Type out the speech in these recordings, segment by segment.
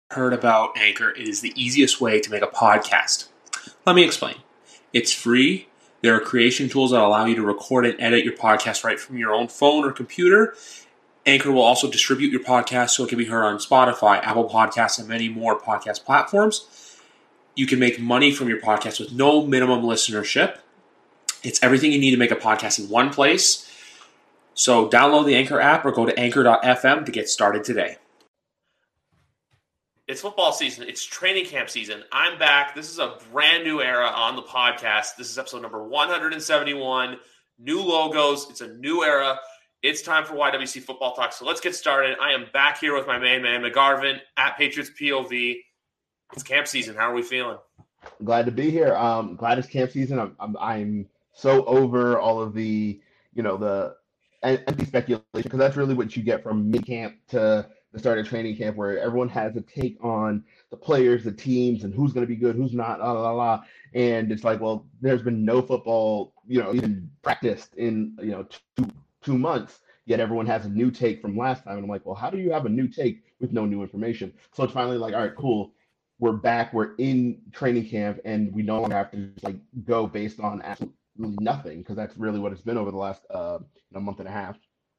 Heard about Anchor, it is the easiest way to make a podcast. Let me explain. It's free. There are creation tools that allow you to record and edit your podcast right from your own phone or computer. Anchor will also distribute your podcast so it can be heard on Spotify, Apple Podcasts, and many more podcast platforms. You can make money from your podcast with no minimum listenership. It's everything you need to make a podcast in one place. So download the Anchor app or go to anchor.fm to get started today. It's football season. It's training camp season. I'm back. This is a brand new era on the podcast. This is episode number 171. New logos. It's a new era. It's time for YWC Football Talk. So let's get started. I am back here with my main man, McGarvin, at Patriots POV. It's camp season. How are we feeling? Glad to be here. Glad it's camp season. I'm so over all of the empty speculation, because that's really what you get from mid-camp to the start of training camp, where everyone has a take on the players, the teams, and who's going to be good, who's not, and it's like, well, there's been no football, even practiced in, 2 months, yet everyone has a new take from last time, and I'm like, well, how do you have a new take with no new information? So it's finally like, all right, cool, we're back, we're in training camp, and we no longer have to just, go based on absolutely nothing, because that's really what it's been over the last month and a half.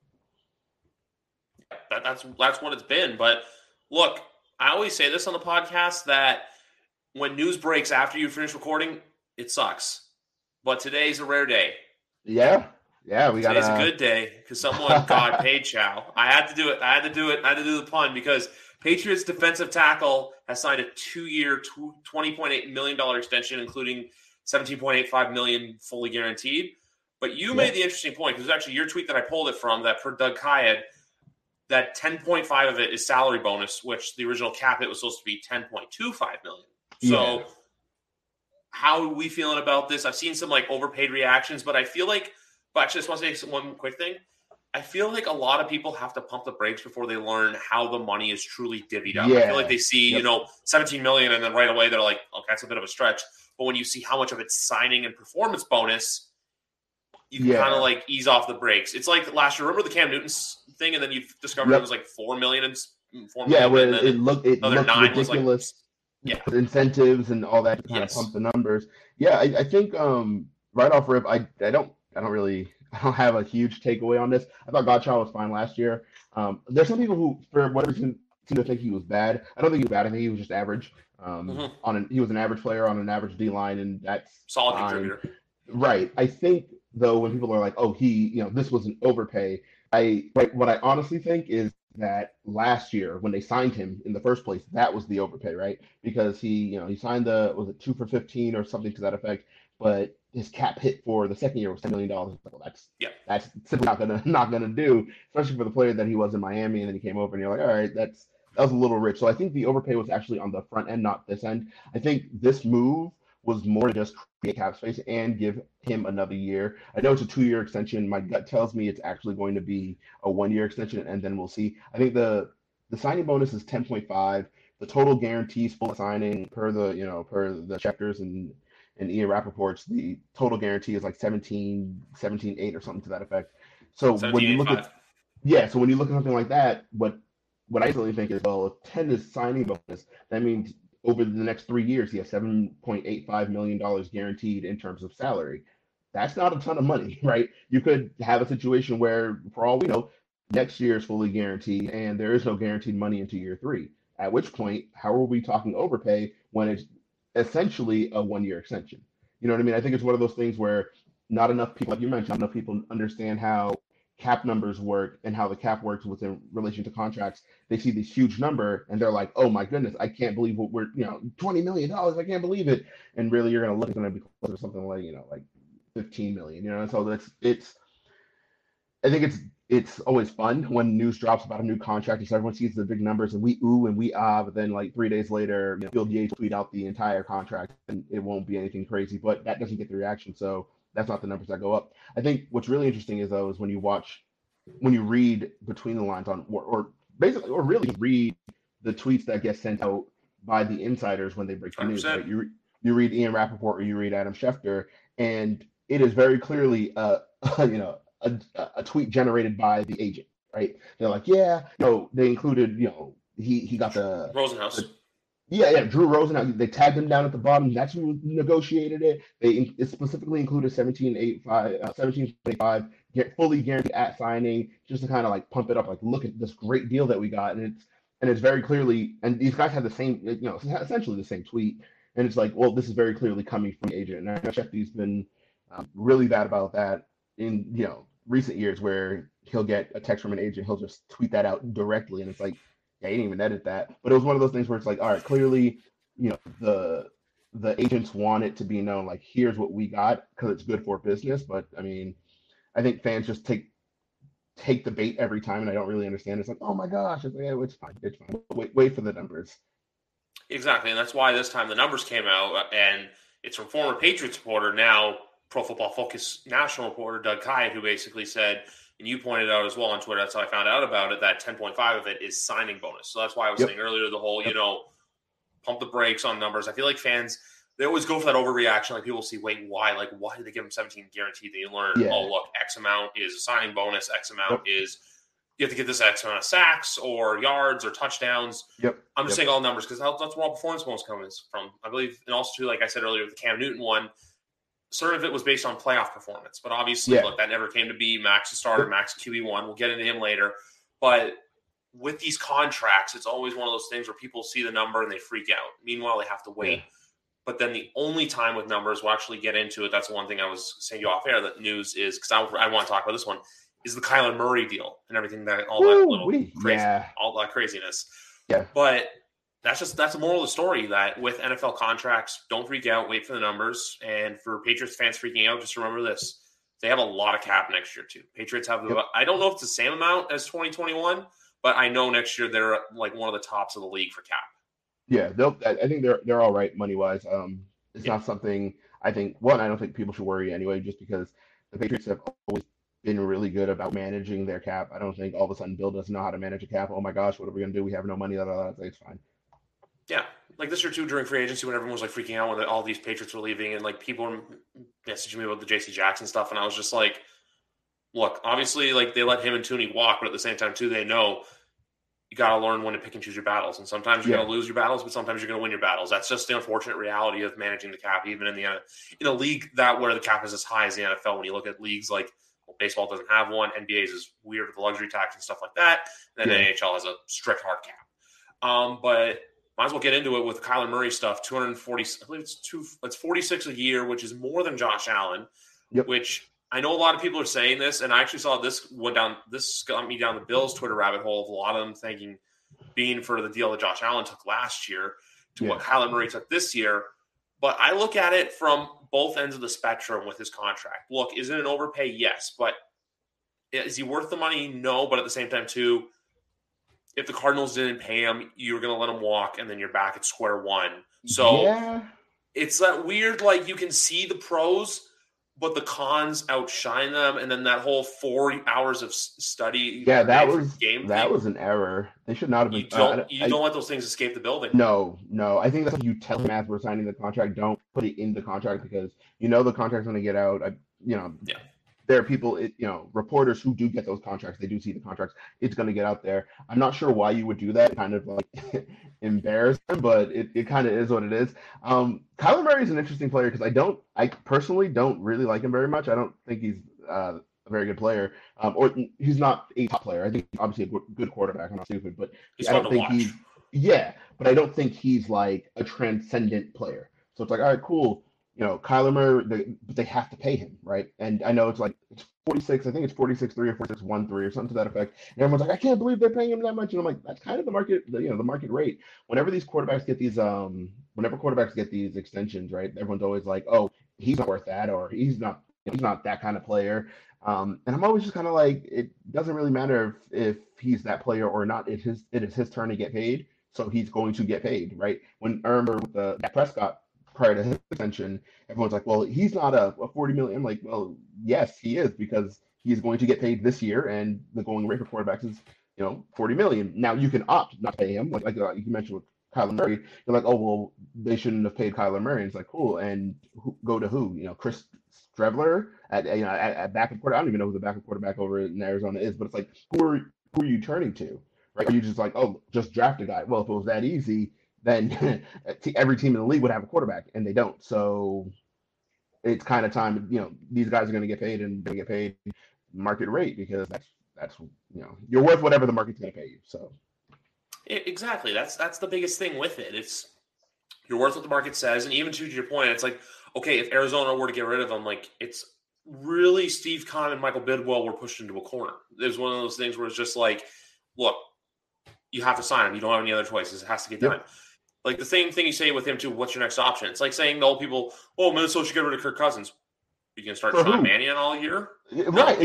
That's what it's been. But look, I always say this on the podcast, that when news breaks after you finish recording, it sucks. But today's a rare day. Yeah, today's a good day because someone got paid, Chow. I had to do it. I had to do the pun, because Patriots defensive tackle has signed a 2-year, $20.8 million extension, including $17.85 million fully guaranteed. But you made the interesting point, because it was actually your tweet that I pulled it from, that per Doug Kyed, that 10.5 of it is salary bonus, which the original cap hit was supposed to be 10.25 million. So how are we feeling about this? I've seen some overpaid reactions, but I feel like, actually I just want to say one quick thing. I feel like a lot of people have to pump the brakes before they learn how the money is truly divvied up. I feel like they see, 17 million, and then right away they're like, okay, that's a bit of a stretch. But when you see how much of it's signing and performance bonus, you can kind of ease off the brakes. It's like last year. Remember the Cam Newton thing, and then you discovered it was like $4 million and $4 million. Where and it looked ridiculous. Incentives and all that to kind of pump the numbers. I think right off rip, I don't have a huge takeaway on this. I thought Godchild was fine last year. There's some people who, for whatever reason, seem to think he was bad. I don't think he was bad. I think he was just average. He was an average player on an average D line, and that's solid contributor. Right. I think though, when people are like, "Oh, this was an overpay," what I honestly think is that last year when they signed him in the first place, that was the overpay, right? Because he signed was it 2 for 15 or something to that effect, but his cap hit for the second year was $10 million. Well, that's simply not gonna do, especially for the player that he was in Miami, and then he came over, and you're like, all right, that was a little rich. So I think the overpay was actually on the front end, not this end. I think this move was more just create cap space and give him another year. I know it's a 2-year extension. My gut tells me it's actually going to be a 1-year extension, and then we'll see. I think the signing bonus is 10.5. The total guarantees full signing per the Schefter's and Ian Rappaport's, the total guarantee is like 17.8 or something to that effect. So when you look at something like that, what I really think is, well, if 10 is signing bonus, that means over the next 3 years, he has $7.85 million guaranteed in terms of salary. That's not a ton of money, right? You could have a situation where, for all we know, next year is fully guaranteed and there is no guaranteed money into year 3. At which point, how are we talking overpay when it's essentially a 1-year extension? You know what I mean? I think it's one of those things where not enough people, like you mentioned, not enough people understand how cap numbers work and how the cap works within relation to contracts. They see this huge number and they're like, oh my goodness, I can't believe what we're, $20 million, I can't believe it. And really you're going to look, it's going to be closer to something like 15 million, so I think it's always fun when news drops about a new contract and so everyone sees the big numbers and we ooh and we but then 3 days later, Field Yates tweet out the entire contract and it won't be anything crazy, but that doesn't get the reaction. So that's not the numbers that go up. I think what's really interesting is when you read between the lines on, or really read the tweets that get sent out by the insiders when they break the news. Right? You read Ian Rappaport or you read Adam Schefter, and it is very clearly a tweet generated by the agent, right? They're like, they included he got Rosenhaus. Drew Rosenhaus. They tagged him down at the bottom. That's who negotiated it. It specifically included 17.85, get fully guaranteed at signing, just to kind of like pump it up. Like, look at this great deal that we got, and it's very clearly. And these guys had the same, essentially the same tweet. And it's like, well, this is very clearly coming from the agent. And I know Shefty's been really bad about that in recent years, where he'll get a text from an agent, he'll just tweet that out directly, and it's like, yeah, he didn't even edit that. But it was one of those things where it's like, all right, clearly, the agents want it to be known, like, here's what we got because it's good for business. But I mean, I think fans just take the bait every time, and I don't really understand. It's like, oh my gosh, it's like, yeah, it's fine. Wait for the numbers. Exactly, and that's why this time the numbers came out, and it's from former Patriots reporter, now Pro Football Focus national reporter Doug Kyed, who basically said, and you pointed out as well on Twitter, that's how I found out about it, that 10.5 of it is signing bonus. So that's why I was saying earlier, the whole, pump the brakes on numbers. I feel like fans, they always go for that overreaction. Like, people see, wait, why? Like, why did they give him 17 guaranteed? Then you learn, oh, look, X amount is a signing bonus, X amount is you have to get this X amount of sacks or yards or touchdowns. I'm just saying all numbers because that's where all performance bonus comes from. I believe, and also, too, like I said earlier, with the Cam Newton one, certain of it was based on playoff performance, but obviously, look, that never came to be. Max a starter, Max QB1. We'll get into him later. But with these contracts, it's always one of those things where people see the number and they freak out. Meanwhile, they have to wait. But then the only time with numbers, we'll actually get into it. That's the one thing I was saying to you off air. That news is, because I want to talk about this one, is the Kyler Murray deal and everything that all that craziness. But that's the moral of the story, that with NFL contracts, don't freak out, wait for the numbers. And for Patriots fans freaking out, just remember this. They have a lot of cap next year, too. Patriots have, I don't know if it's the same amount as 2021, but I know next year they're like one of the tops of the league for cap. Yeah, I think they're all right money-wise. It's not something I don't think people should worry anyway, just because the Patriots have always been really good about managing their cap. I don't think all of a sudden Bill doesn't know how to manage a cap. Oh my gosh, what are we going to do? We have no money. It's fine. Yeah, like this year too, during free agency, when everyone was like freaking out when all these Patriots were leaving, and like people were messaging me about the J.C. Jackson stuff, and I was just like, look, obviously, like they let him and Tooney walk, but at the same time too, they know you got to learn when to pick and choose your battles, and sometimes you're going to lose your battles, but sometimes you're going to win your battles. That's just the unfortunate reality of managing the cap, even in a league where the cap is as high as the NFL. When you look at leagues like baseball doesn't have one, NBA's is weird with the luxury tax and stuff like that, and then NHL has a strict hard cap. But might as well get into it with Kyler Murray stuff. 240, I believe it's 46 a year, which is more than Josh Allen. Which I know a lot of people are saying this, and I actually saw this got me down the Bills Twitter rabbit hole of a lot of them thinking, being for the deal that Josh Allen took last year to what Kyler Murray took this year. But I look at it from both ends of the spectrum with his contract. Look, is it an overpay? Yes, but is he worth the money? No, but at the same time too, if the Cardinals didn't pay him, you're going to let him walk, and then you're back at square one. So it's that weird, like, you can see the pros, but the cons outshine them, and then that whole 4 hours of study. Yeah, that was an error. They should not have been. You don't let those things escape the building. No. I think that's what you tell him as we're signing the contract. Don't put it in the contract because the contract's going to get out. There are people, reporters who do get those contracts. They do see the contracts. It's going to get out there. I'm not sure why you would do that, kind of like embarrass them, but it kind of is what it is. Kyler Murray is an interesting player because I personally don't really like him very much. I don't think he's a very good player, or he's not a top player. I think he's obviously a good quarterback. I'm not stupid, but I don't think but I don't think he's like a transcendent player. So it's like, all right, cool. Kyler Murray, but they have to pay him, right? And I know it's 46, I think it's 46.3 or 46.13 or something to that effect. And everyone's like, I can't believe they're paying him that much. And I'm like, that's kind of the market, the market rate. Whenever quarterbacks get these extensions, right? Everyone's always like, oh, he's not worth that, or he's not that kind of player. And I'm always just kind of like, it doesn't really matter if he's that player or not. It is his turn to get paid, so he's going to get paid, right? When I remember with Dak Prescott, prior to his extension, everyone's like, well, he's not a 40 million. I'm like, well, yes, he is, because he's going to get paid this year, and the going rate for quarterbacks is 40 million. Now you can opt not to pay him, like you mentioned with Kyler Murray. You're like, oh, well, they shouldn't have paid Kyler Murray. And it's like, cool, and go to who? Chris Streveler at backup quarterback. I don't even know who the backup quarterback over in Arizona is, but it's like, who are you turning to, right? You just like, oh, just draft a guy. Well, if it was that easy, then every team in the league would have a quarterback, and they don't. So it's kind of time. These guys are going to get paid and they get paid market rate because that's you're worth whatever the market's going to pay you. So exactly, that's the biggest thing with it. It's you're worth what the market says, and even to your point, it's like, okay, if Arizona were to get rid of him, like it's really Steve Kahn and Michael Bidwell were pushed into a corner. There's one of those things where it's just like, look, you have to sign him. You don't have any other choices. It has to get done. Like the same thing you say with him too. What's your next option? It's like saying to old people, "Oh, Minnesota should get rid of Kirk Cousins." You can start Sean Mannion all year, right?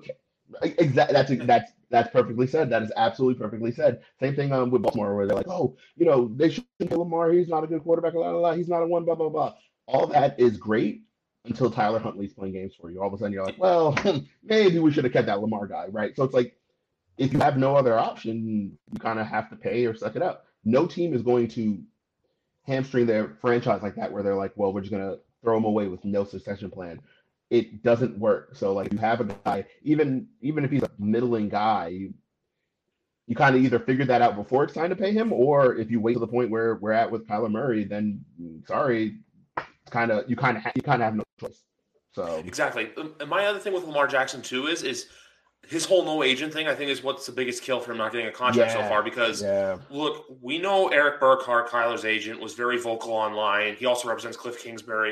Exactly. That's perfectly said. That is absolutely perfectly said. Same thing with Baltimore, where they're like, "Oh, they shouldn't kill Lamar. He's not a good quarterback. Blah, blah, blah. He's not a one. Blah blah blah." All that is great until Tyler Huntley's playing games for you. All of a sudden, you're like, "Well, maybe we should have kept that Lamar guy, right?" So it's like, if you have no other option, you kind of have to pay or suck it up. No team is going to hamstring their franchise like that, where they're like, well, we're just going to throw him away with no succession plan. It doesn't work. So, like, you have a guy, even if he's a middling guy, you kind of either figure that out before it's time to pay him, or if you wait to the point where we're at with Kyler Murray, then sorry, you kind of have no choice. So exactly. And my other thing with Lamar Jackson too is his whole no agent thing, I think, is what's the biggest kill for him not getting a contract so far. Because, look, we know Eric Burkhart, Kyler's agent, was very vocal online. He also represents Cliff Kingsbury.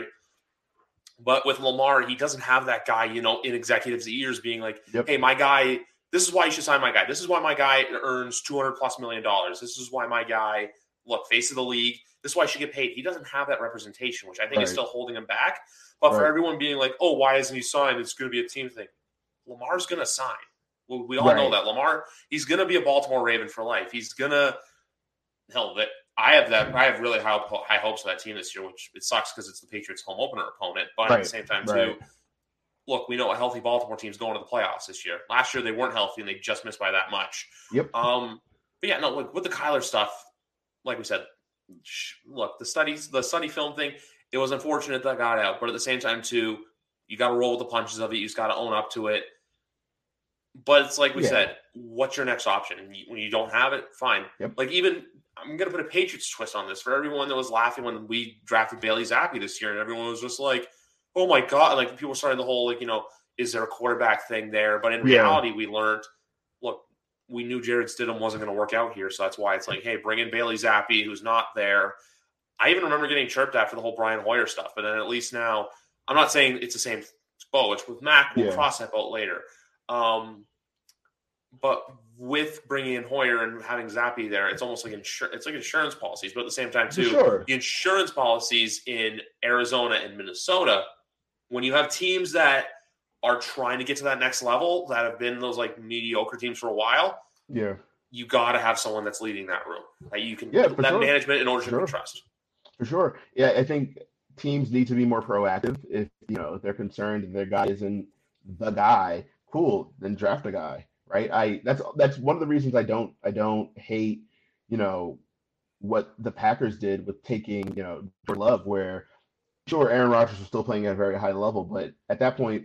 But with Lamar, he doesn't have that guy, in executives' ears being like, hey, my guy, this is why you should sign my guy. This is why my guy earns $200+ million. This is why my guy, look, face of the league. This is why I should get paid. He doesn't have that representation, which I think is still holding him back. But for everyone being like, oh, why isn't he signed? It's going to be a team thing. Lamar's going to sign. We all know that. Lamar, he's going to be a Baltimore Raven for life. He's going to – I have really high hopes for that team this year, which it sucks because it's the Patriots' home opener opponent. But at the same time, too, look, we know a healthy Baltimore team's going to the playoffs this year. Last year, they weren't healthy, and they just missed by that much. Yep. But, yeah, no, look, with the Kyler stuff, like we said, look, the study film thing, it was unfortunate that got out. But at the same time, too, you got to roll with the punches of it. You just got to own up to it. But it's like we said, what's your next option? When you don't have it, fine. Yep. Like even I'm going to put a Patriots twist on this for everyone that was laughing when we drafted Bailey Zappi this year, and everyone was just like, "Oh my god!" Like people started the whole is there a quarterback thing there? But in reality, we learned, look, we knew Jared Stidham wasn't going to work out here, so that's why it's like, hey, bring in Bailey Zappi, who's not there. I even remember getting chirped at for the whole Brian Hoyer stuff, but then at least now, I'm not saying it's the same boat. It's with Mac. We'll cross that boat later. But with bringing in Hoyer and having Zappi there, it's almost like insurance policies. But at the same time, too, the insurance policies in Arizona and Minnesota, when you have teams that are trying to get to that next level, that have been those like mediocre teams for a while, you got to have someone that's leading that room. That you can management and ownership can trust. For sure. Yeah, I think teams need to be more proactive. If they're concerned that their guy isn't the guy, cool, then draft a guy. Right. That's one of the reasons I don't hate, what the Packers did with taking, Jordan Love, where sure Aaron Rodgers was still playing at a very high level, but at that point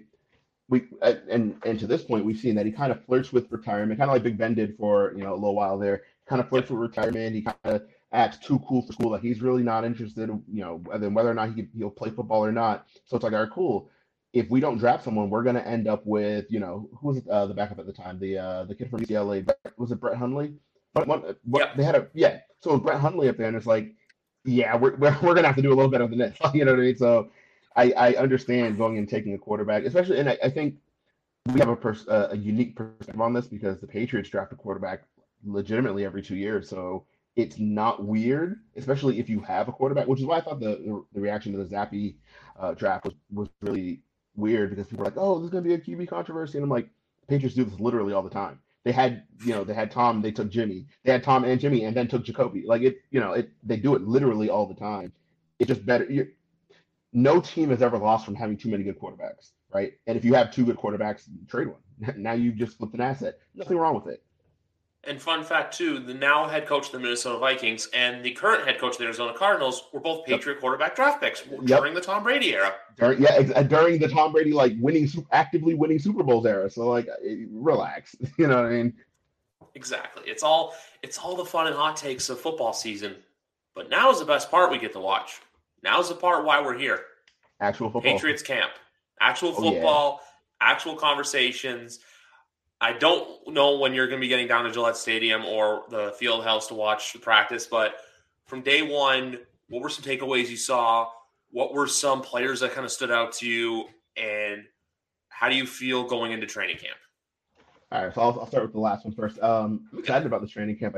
and to this point we've seen that he kind of flirts with retirement, kind of like Big Ben did for, a little while there, kind of flirts with retirement. He kind of acts too cool for school. Like he's really not interested, whether or not he'll play football or not. So it's like, all right, cool. If we don't draft someone, we're going to end up with, who was the backup at the time? The kid from UCLA, was it Brett Hundley? They had so it was Brett Hundley up there, and it's like, we're going to have to do a little better than this. You know what I mean? So I understand going and taking a quarterback, especially, and I think we have a unique perspective on this because the Patriots draft a quarterback legitimately every 2 years. So it's not weird, especially if you have a quarterback, which is why I thought the reaction to the Zappi draft was really weird, because people are like, oh, this is going to be a QB controversy. And I'm like, Patriots do this literally all the time. They had Tom, they took Jimmy. They had Tom and Jimmy and then took Jacoby. Like they do it literally all the time. It's just better. No team has ever lost from having too many good quarterbacks, right? And if you have two good quarterbacks, trade one. Now you just flipped an asset. Nothing wrong with it. And fun fact, too, the now head coach of the Minnesota Vikings and the current head coach of the Arizona Cardinals were both Patriot quarterback draft picks during the Tom Brady era. During the Tom Brady, actively winning Super Bowls era. So, relax. You know what I mean? Exactly. It's all the fun and hot takes of football season. But now is the best part we get to watch. Now's the part why we're here. Actual football. Patriots camp. Actual Oh, yeah. football, actual conversations. I don't know when you're going to be getting down to Gillette Stadium or the field house to watch the practice, but from day one, what were some takeaways you saw? What were some players that kind of stood out to you? And how do you feel going into training camp? All right, so I'll start with the last one first. I'm excited about this training camp.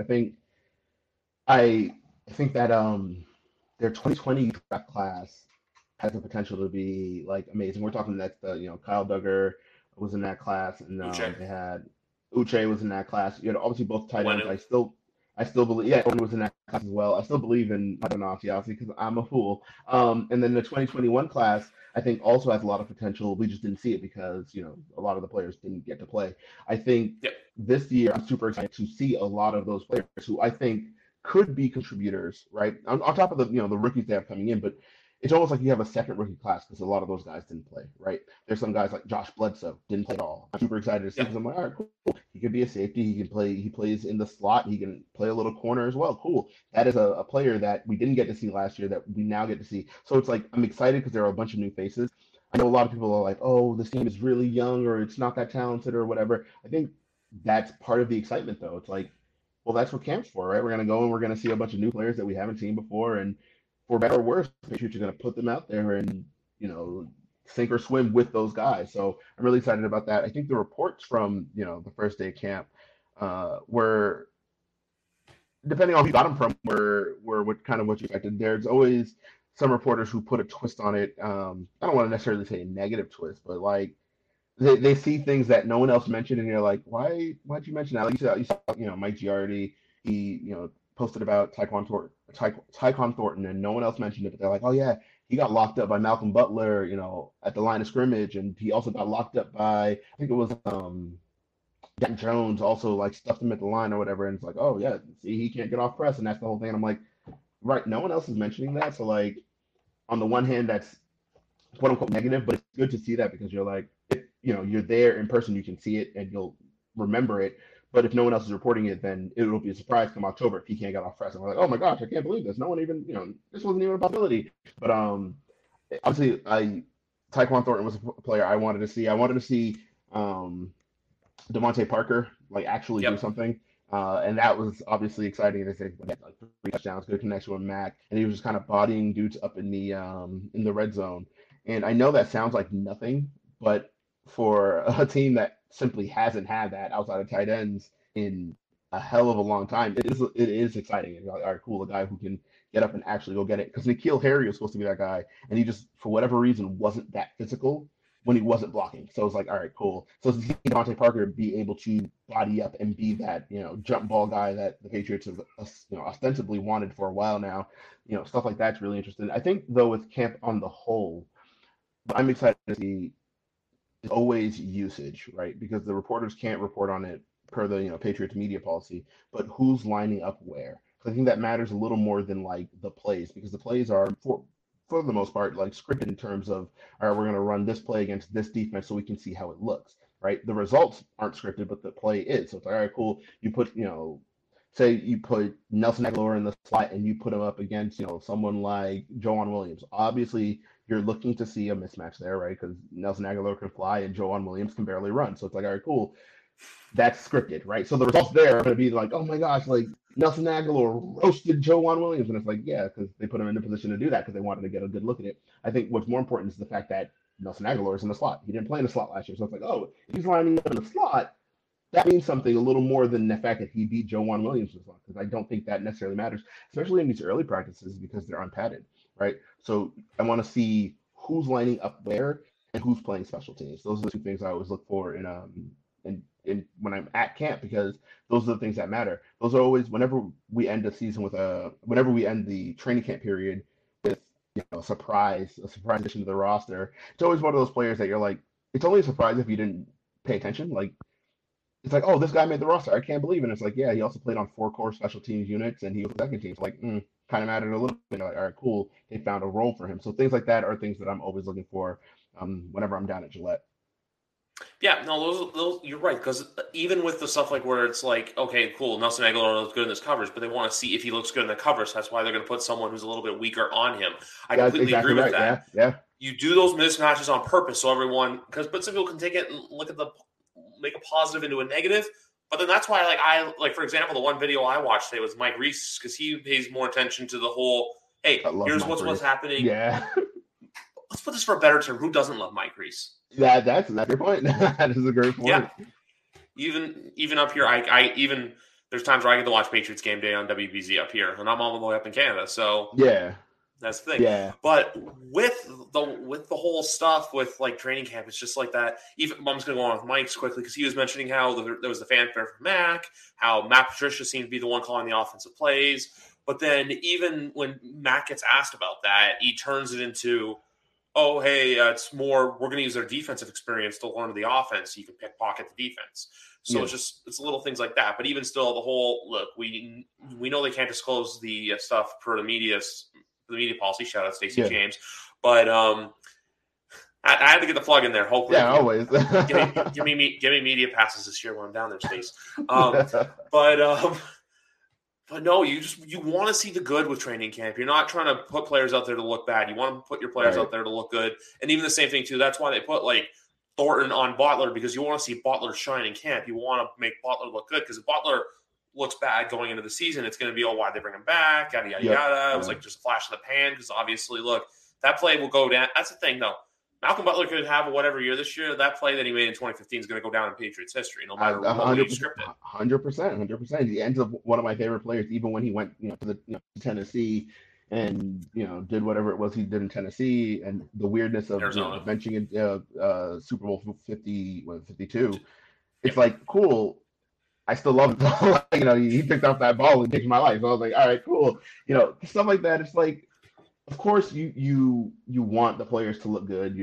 I think that their 2020 draft class has the potential to be like amazing. We're talking that Kyle Duggar was in that class, and Uche. they had Uche was in that class. You had obviously both tight ends. Onwenu. I still believe, yeah, Owen was in that class as well. I still believe in Adenasi, obviously, because I'm a fool. And then the 2021 class, I think, also has a lot of potential. We just didn't see it because a lot of the players didn't get to play. I think Yep. this year I'm super excited to see a lot of those players who I think could be contributors, right? On top of the rookies they have coming in, but it's almost like you have a second rookie class because a lot of those guys didn't play, right? There's some guys like Josh Bledsoe didn't play at all. I'm super excited to see because I'm like, all right, cool. He could be a safety. He can play. He plays in the slot. He can play a little corner as well. Cool. That is a player that we didn't get to see last year that we now get to see. So it's like I'm excited because there are a bunch of new faces. I know a lot of people are like, oh, this team is really young or it's not that talented or whatever. I think that's part of the excitement, though. It's like, well, that's what camp's for, right? We're gonna go and we're gonna see a bunch of new players that we haven't seen before, and for better or worse, the Patriots are gonna put them out there and sink or swim with those guys. So I'm really excited about that. I think the reports from the first day of camp were, depending on who you got them from, were what you expected. There's always some reporters who put a twist on it. I don't want to necessarily say a negative twist, but like they see things that no one else mentioned, and you're like, why'd you mention that? Like you saw Mike Giardi, he posted about Tyquan Thornton, and no one else mentioned it, but they're like, oh yeah, he got locked up by Malcolm Butler, at the line of scrimmage, and he also got locked up by, I think it was Dan Jones, also like stuffed him at the line or whatever, and it's like, oh yeah, see, he can't get off press, and that's the whole thing. And I'm like, right, no one else is mentioning that, so like, on the one hand, that's quote unquote negative, but it's good to see that because you're like, if you're there in person, you can see it and you'll remember it. But if no one else is reporting it, then it will be a surprise come October if he can't get off press. And we're like, oh my gosh, I can't believe this. No one even, this wasn't even a possibility. But obviously, Tyquan Thornton was a player I wanted to see. I wanted to see Devontae Parker like actually do something. And that was obviously exciting. They said like 3 touchdowns, good connection with Mac, and he was just kind of bodying dudes up in the red zone. And I know that sounds like nothing, but for a team that simply hasn't had that outside of tight ends in a hell of a long time, it is exciting. And all right, cool, a guy who can get up and actually go get it. Because N'Keal Harry was supposed to be that guy, and he just, for whatever reason, wasn't that physical when he wasn't blocking. So it's like, all right, cool. So to see Devontae Parker be able to body up and be that, jump ball guy that the Patriots have, ostensibly wanted for a while now, stuff like that's really interesting. I think, though, with camp on the whole, I'm excited to see always usage, right? Because the reporters can't report on it per the Patriots media policy, but who's lining up where? I think that matters a little more than like the plays, because the plays are for the most part like scripted in terms of, all right, we're going to run this play against this defense so we can see how it looks, right? The results aren't scripted, but the play is. So it's like, all right, cool. You put say you put Nelson Aguilar in the slot and you put him up against someone like Joejuan Williams. Obviously, you're looking to see a mismatch there, right? Because Nelson Aguilar can fly and Joejuan Williams can barely run. So it's like, all right, cool. That's scripted, right? So the results there are going to be like, oh my gosh, like Nelson Aguilar roasted Joejuan Williams. And it's like, yeah, because they put him in a position to do that because they wanted to get a good look at it. I think what's more important is the fact that Nelson Aguilar is in the slot. He didn't play in the slot last year. So it's like, oh, if he's lining up in the slot, that means something a little more than the fact that he beat Joejuan Williams in the slot, because I don't think that necessarily matters, especially in these early practices because they're unpadded, right? So I want to see who's lining up where and who's playing special teams. Those are the 2 things I always look for in when I'm at camp, because those are the things that matter. Those are always, whenever we end the season with whenever we end the training camp period with a surprise addition to the roster, it's always one of those players that you're like, it's only a surprise if you didn't pay attention. Like, it's like, oh, this guy made the roster. I can't believe it. And it's like, yeah, he also played on 4 core special teams units, and he was second team. So like, kind of mattered a little bit. Like, all right, cool. They found a role for him. So things like that are things that I'm always looking for whenever I'm down at Gillette. Yeah, no, those you're right, because even with the stuff like where it's like, okay, cool, Nelson Aguilar looks good in this coverage, but they want to see if he looks good in the coverage. That's why they're going to put someone who's a little bit weaker on him. I Yeah, completely exactly agree with right. that. Yeah. You do those mismatches on purpose so everyone, but some people can take it and make a positive into a negative. But then that's why, for example, the one video I watched today was Mike Reese, because he pays more attention to the whole, hey, I love here's Mike Reese. what's happening. Yeah. Let's put this for a better term. Who doesn't love Mike Reese? That's a great point. That is a great point. Yeah. Even up here, I even there's times where I get to watch Patriots game day on WBZ up here, and I'm all the way up in Canada. So Yeah. that's the thing. Yeah. But with the whole stuff with like training camp, it's just like that. Even I'm just going to go on with Mike's quickly because he was mentioning how there was the fanfare from Mac, how Matt Patricia seemed to be the one calling the offensive plays. But then even when Mac gets asked about that, he turns it into, oh, hey, it's more, we're going to use their defensive experience to learn the offense so you can pickpocket the defense. So it's little things like that. But even still, the whole, look, we know they can't disclose the stuff per the media policy. Shout out Stacey James. But I had to get the plug in there. Hopefully. Yeah, always. give me media passes this year when I'm down there, Stace. But no, you want to see the good with training camp. You're not trying to put players out there to look bad. You want to put your players out there to look good. And even the same thing, too. That's why they put, like, Thornton on Butler, because you want to see Butler shine in camp. You want to make Butler look good, because if Butler looks bad going into the season, it's going to be, oh, why'd they bring him back? Yada, yada, yada. It was like just a flash in the pan, because obviously, look, that play will go down. That's the thing, though. Malcolm Butler could have whatever year this year. That play that he made in 2015 is going to go down in Patriots history, no matter what you script it. 100%. He ends up one of my favorite players, even when he went, to Tennessee, and did whatever it was he did in Tennessee, and the weirdness of benching in Super Bowl 52. It's like, cool. I still love it. He picked up that ball and changed my life. So I was like, all right, cool. Stuff like that. It's like, of course, you want the players to look good.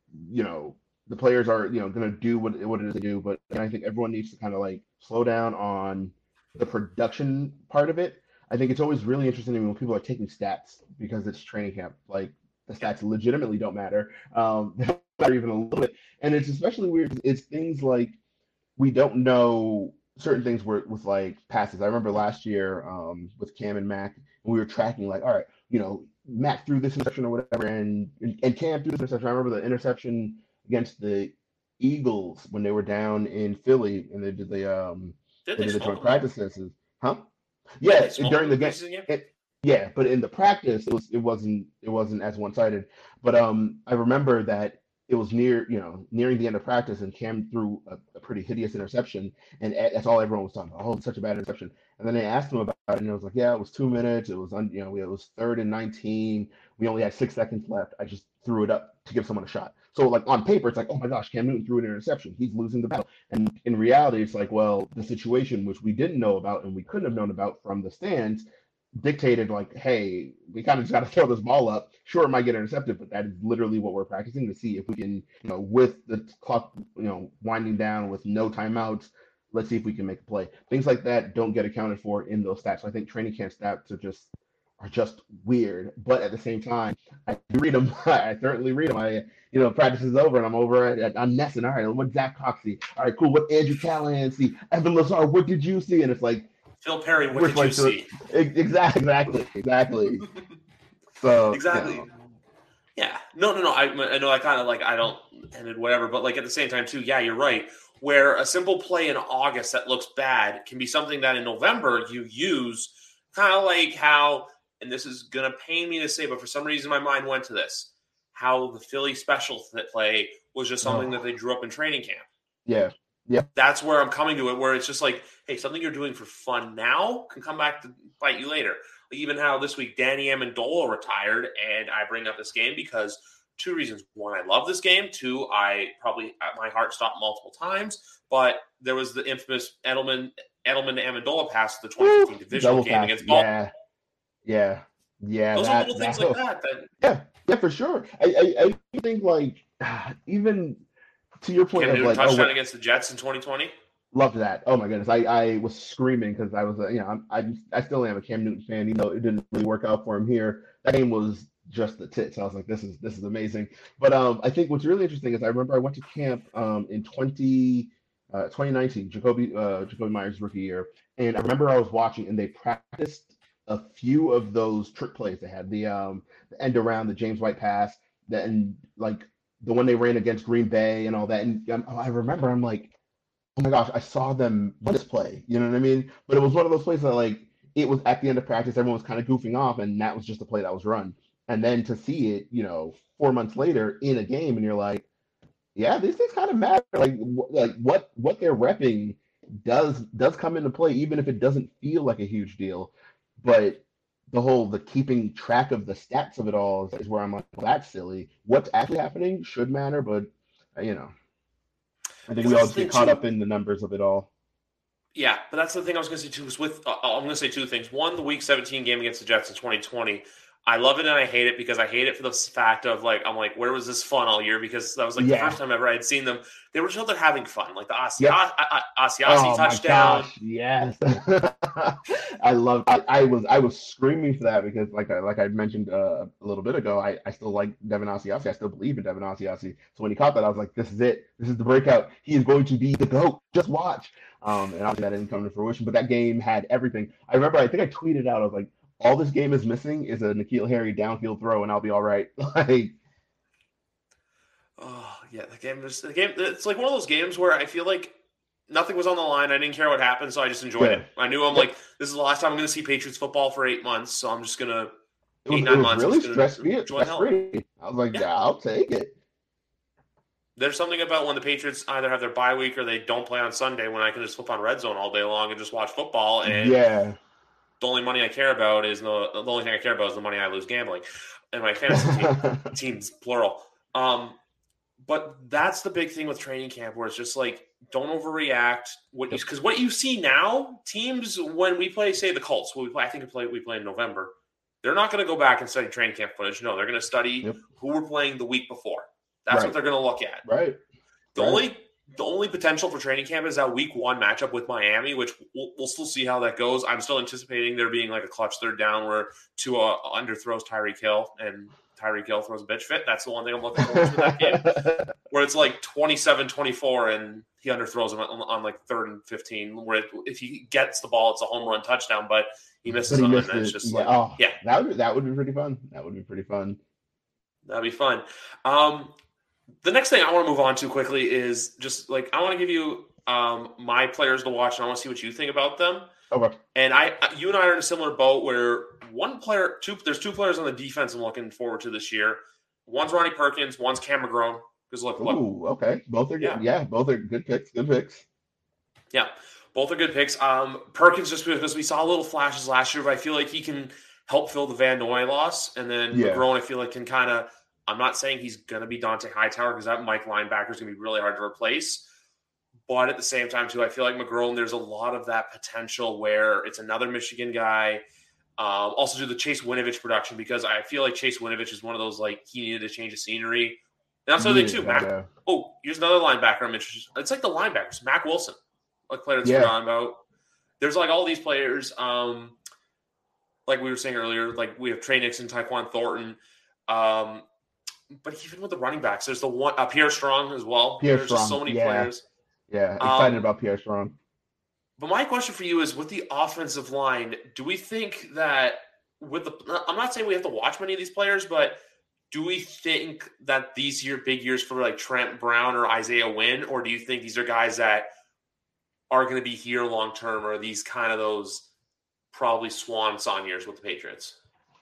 The players are going to do what it is they do, but I think everyone needs to kind of like slow down on the production part of it. I think it's always really interesting when people are taking stats because it's training camp. Like, the stats legitimately don't matter. They don't matter even a little bit, and it's especially weird. It's things like we don't know certain things with like passes. I remember last year with Cam and Mac, we were tracking like, all right, Mac threw this interception or whatever, and Cam threw this interception. I remember the interception against the Eagles when they were down in Philly and they did the joint practices. Huh? Yeah, during the game. But in the practice it wasn't as one-sided. But I remember that it was nearing the end of practice, and Cam threw a pretty hideous interception, and that's all everyone was talking about. Oh, it's such a bad interception. And then they asked him about it, and it was like, yeah, it was 2 minutes. It was it was 3rd and 19. We only had 6 seconds left. I just threw it up to give someone a shot. So like on paper, it's like, oh my gosh, Cam Newton threw an interception. He's losing the battle. And in reality, it's like, well, the situation which we didn't know about and we couldn't have known about from the stands dictated like, hey, we kind of just got to throw this ball up. Sure, it might get intercepted, but that is literally what we're practicing to see if we can, with the clock, winding down with no timeouts, let's see if we can make a play. Things like that don't get accounted for in those stats. So I think training camp stats are just weird, but at the same time, I read them. I certainly read them. Practice is over and I'm over at Nesson. All right, what Zach Cox see? All right, cool. What Andrew Callahan see? Evan Lazar, what did you see? And it's like, Phil Perry, what did you see? Exactly. So exactly. Yeah. No. I know. I kind of like. I don't ended whatever, but like at the same time too. Yeah, you're right. Where a simple play in August that looks bad can be something that in November you use, kind of like how. And this is gonna pain me to say, but for some reason my mind went to this. How the Philly special play was just something that they drew up in training camp. Yeah. That's where I'm coming to it, where it's just like, hey, something you're doing for fun now can come back to bite you later. Like even how this week Danny Amendola retired, and I bring up this game because 2 reasons. 1, I love this game. 2, my heart stopped multiple times, but there was the infamous Edelman to Amendola pass the 2015 divisional game against Baltimore. Yeah. Those are little things like that. Yeah, for sure. I think like even to your point of like touchdown against the Jets in 2020. Loved that. Oh my goodness, I was screaming because I was I still am a Cam Newton fan, even though it didn't really work out for him here. That game was just the tits. I was like, this is amazing. But I think what's really interesting is I remember I went to camp in 2019, Jacoby Myers' rookie year, and I remember I was watching and they practiced a few of those trick plays. They had the end around, the James White pass, and like the one they ran against Green Bay and all that. And I remember I'm like, oh my gosh, I saw them run this play. You know what I mean? But it was one of those plays that like it was at the end of practice, everyone was kind of goofing off, and that was just the play that was run. And then to see it, 4 months later in a game, and you're like, yeah, these things kind of matter. Like what they're repping does come into play, even if it doesn't feel like a huge deal. But the keeping track of the stats of it all is where I'm like, well, that's silly. What's actually happening should matter, but you know. I think we all just get caught up in the numbers of it all. Yeah, but that's the thing I was going to say too. I'm going to say two things. One, the Week 17 game against the Jets in 2020. I love it and I hate it because I hate it for the fact of I'm like, where was this fun all year? Because that was the first time ever I had seen them. They were just out there having fun, like the Asiasi touchdown. My gosh, yes, I was screaming for that because like I mentioned a little bit ago, I still like Devin Asiasi. I still believe in Devin Asiasi. So when he caught that, I was like, this is it. This is the breakout. He is going to be the GOAT. Just watch. And obviously that didn't come to fruition, but that game had everything. I remember, I think I tweeted out, I was like, all this game is missing is a N'Keal Harry downfield throw, and I'll be all right. Oh yeah, the game. It's like one of those games where I feel like nothing was on the line. I didn't care what happened, so I just enjoyed it. I knew like, this is the last time I'm going to see Patriots football for 8 months, so I'm just gonna 8-9 months. Really stress-free. I was like, yeah, I'll take it. There's something about when the Patriots either have their bye week or they don't play on Sunday when I can just flip on Red Zone all day long and just watch football. And the only money I care about is the only thing I care about is the money I lose gambling, and my fantasy teams plural. But that's the big thing with training camp, where it's just like, don't overreact. Because what you see now, teams when we play, say the Colts, we play in November. They're not going to go back and study training camp footage. No, they're going to study who we're playing the week before. That's what they're going to look at. Right. The only potential for training camp is that week 1 matchup with Miami, which we'll still see how that goes. I'm still anticipating there being like a clutch third down where Tua underthrows Tyreek Hill and Tyreek Hill throws a bitch fit. That's the one thing I'm looking forward to that game, where it's like 27-24 and he underthrows him on like 3rd and 15. Where if he gets the ball, it's a home run touchdown, but he misses him, and it's just that would be pretty fun. That would be pretty fun. That'd be fun. The next thing I want to move on to quickly is just like, I want to give you my players to watch, and I want to see what you think about them. Okay. And you and I are in a similar boat where there's 2 players on the defense I'm looking forward to this year. One's Ronnie Perkins, one's Cam McGrone. Because look. Ooh, okay. Both are good. Yeah, both are good picks. Good picks. Yeah, both are good picks. Perkins, just because we saw little flashes last year, but I feel like he can help fill the Van Noy loss. And then McGrone, I feel like, can kind of, I'm not saying he's going to be Dante Hightower, because that Mike linebacker is going to be really hard to replace. But at the same time, too, I feel like McGrone, there's a lot of that potential where it's another Michigan guy. Also do the Chase Winovich production, because I feel like Chase Winovich is one of those, like, he needed to change the scenery. And that's the thing, too. Here's another linebacker I'm interested in. It's like the linebackers. Mac Wilson, like player that's forgotten about. There's, like, all these players, like we were saying earlier, like we have Trey Nixon, Tyquan Thornton. But even with the running backs, there's the one Pierre Strong as well. There's just so many players. Yeah, excited about Pierre Strong. But my question for you is, with the offensive line, do we think that I'm not saying we have to watch many of these players, but do we think that these big years for like Trent Brown or Isaiah Wynn, or do you think these are guys that are going to be here long term, or are these kind of those probably swan song years with the Patriots?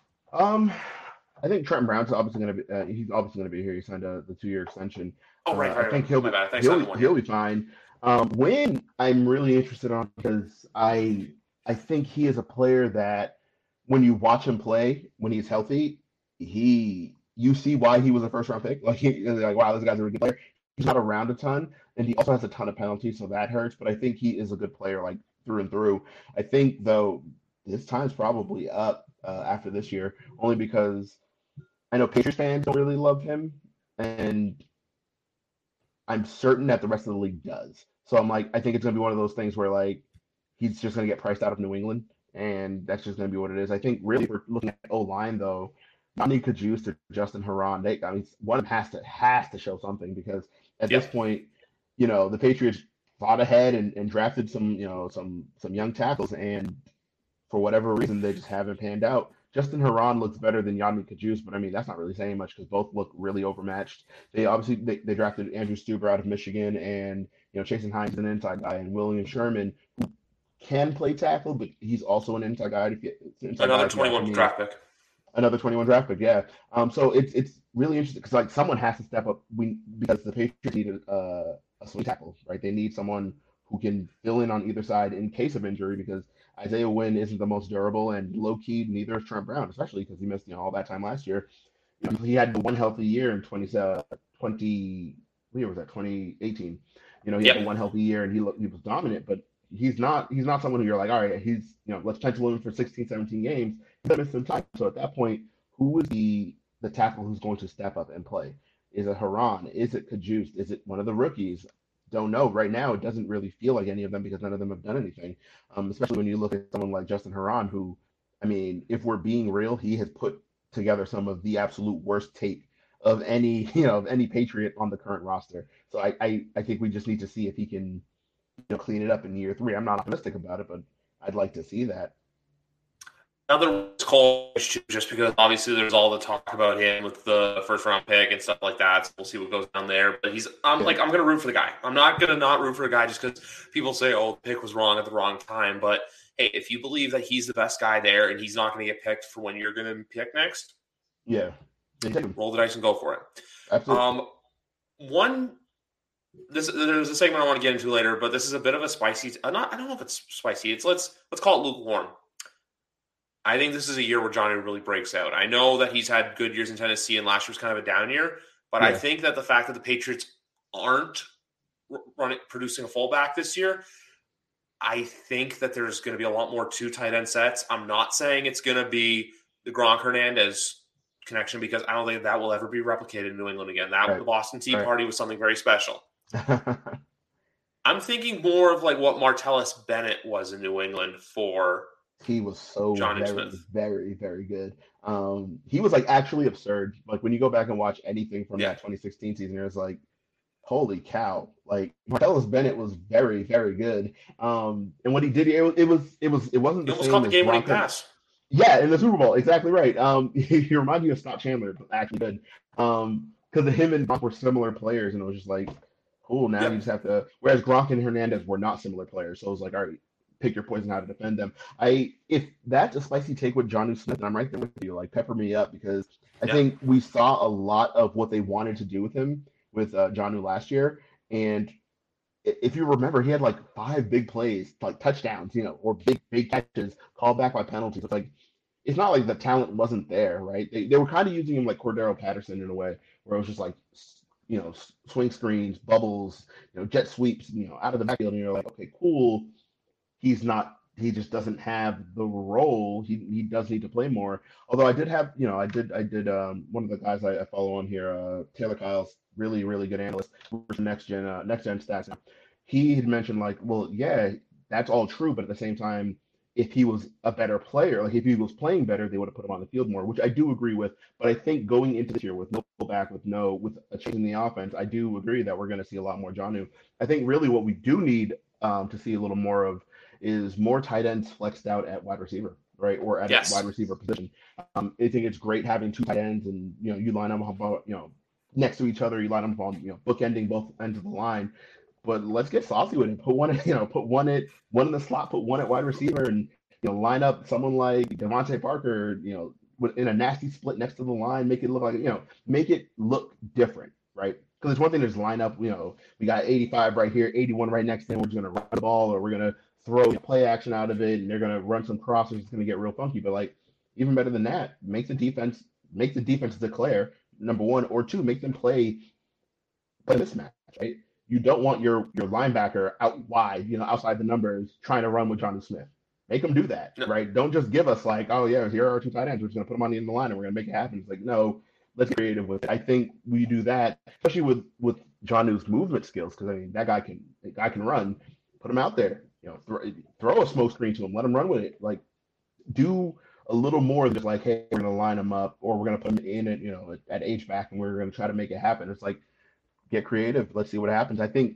I think Trent Brown's obviously going to be. He's obviously going to be here. He signed the 2-year extension. Oh, right. I think he'll be fine. Wynn, I'm really interested on, because I think he is a player that when you watch him play, when he's healthy, you see why he was a first-round pick. Like, wow, this guy's a really good player. He's not around a ton, and he also has a ton of penalties, so that hurts. But I think he is a good player, like, through and through. I think, though, his time's probably up after this year, only because I know Patriots fans don't really love him, and I'm certain that the rest of the league does. So I'm like, I think it's going to be one of those things where, like, he's just going to get priced out of New England, and that's just going to be what it is. I think really, if we're looking at O-line, though, Yanni Kajus or Justin Herron, one of them has to show something because at this point, the Patriots thought ahead and drafted some young tackles, and for whatever reason they just haven't panned out. Justin Herron looks better than Yanni Kajus, but I mean that's not really saying much because both look really overmatched. They obviously they drafted Andrew Stuber out of Michigan, and Chasen Hines is an inside guy, and William Sherman, who can play tackle, but he's also an inside guy. Another 21 draft pick. Another 21 draft pick, yeah. So it's really interesting because someone has to step up. Because the Patriots need a swing tackle, right? They need someone who can fill in on either side in case of injury because Isaiah Wynn isn't the most durable, and low key neither is Trent Brown, especially because he missed all that time last year. He had the one healthy year in 2018. He had the one healthy year and he was dominant, but he's not someone who you're like, all right, he's let's pencil him for 16, 17 games. He's missed some time. So at that point, who is the tackle who's going to step up and play? Is it Herron? Is it Kajus? Is it one of the rookies? Don't know. Right now, it doesn't really feel like any of them because none of them have done anything. Especially when you look at someone like Justin Herron, who, I mean, if we're being real, he has put together some of the absolute worst tape of any Patriot on the current roster. So I think we just need to see if he can clean it up in year 3. I'm not optimistic about it, but I'd like to see that. Another call just because obviously there's all the talk about him with the first round pick and stuff like that. So we'll see what goes down there. But I'm going to root for the guy. I'm not going to not root for the guy just because people say, oh, the pick was wrong at the wrong time. But hey, if you believe that he's the best guy there and he's not going to get picked for when you're going to pick next, roll the dice and go for it. Absolutely. There's a segment I want to get into later, but this is a bit of a spicy. I don't know if it's spicy. Let's call it lukewarm. I think this is a year where Johnny really breaks out. I know that he's had good years in Tennessee and last year was kind of a down year, but I think that the fact that the Patriots aren't producing a fullback this year, I think that there's going to be a lot more 2 tight end sets. I'm not saying it's going to be the Gronk Hernandez connection because I don't think that will ever be replicated in New England again. The Boston Tea Party was something very special. I'm thinking more of like what Martellus Bennett was in New England for. He was so Johnny very, Smith. very, very good. He was like actually absurd. Like when you go back and watch anything from that 2016 season, it was like, holy cow! Like Martellus Bennett was very, very good. And what he did, it wasn't the almost same caught the as game-winning pass. Yeah, in the Super Bowl, exactly right. He reminded me of Scott Chandler, but actually good. Because him and Gronk were similar players, and it was just like, cool. Now you just have to. Whereas Gronk and Hernandez were not similar players, so it was like, all right, pick your poison how to defend them. If that's a spicy take with Jonnu Smith, and I'm right there with you, like pepper me up because I think we saw a lot of what they wanted to do with him with Jonnu last year, and if you remember, he had like 5 big plays, like touchdowns, or big catches called back by penalties. It's like it's not like the talent wasn't there, right? They were kind of using him like Cordero Patterson in a way, where it was just like swing screens, bubbles, jet sweeps, out of the backfield, and you're like, okay, cool. He just doesn't have the role. He does need to play more. Although I did have, I did one of the guys I follow on here, Taylor Kyle's really, really good analyst for next gen stats. He had mentioned like, well, yeah, that's all true, but at the same time, if he was a better player, like if he was playing better, they would have put him on the field more, which I do agree with. But I think going into this year with no fullback, with a change in the offense, I do agree that we're going to see a lot more Jonnu. I think really what we do need to see a little more of is more tight ends flexed out at wide receiver, right? Or at a wide receiver position. I think it's great having 2 tight ends and, you line them up, next to each other, you line them up on, bookending both ends of the line. But let's get saucy with it. Put one in the slot, put one at wide receiver, and line up someone like Devontae Parker, in a nasty split next to the line, make it look like make it look different, right? Because it's one thing to just line up, we got 85 right here, 81 right next to him. We're just gonna run the ball, or we're gonna throw play action out of it, and they're gonna run some crosses. It's gonna get real funky. But like even better than that, make the defense declare number 1 or 2, make them play mismatch, right? You don't want your linebacker out wide, outside the numbers, trying to run with Jonnu Smith. Make them do that, right? Don't just give us like, oh yeah, here are our 2 tight ends. We're just gonna put them on the end of the line and we're gonna make it happen. It's like, no, let's get creative with it. I think we do that, especially with Jonnu's movement skills, because I mean that guy can run. Put him out there, throw a smoke screen to him, let him run with it. Like do a little more than just like, hey, we're going to line him up or we're going to put him in it, at H-back and we're going to try to make it happen. It's like, get creative. Let's see what happens. I think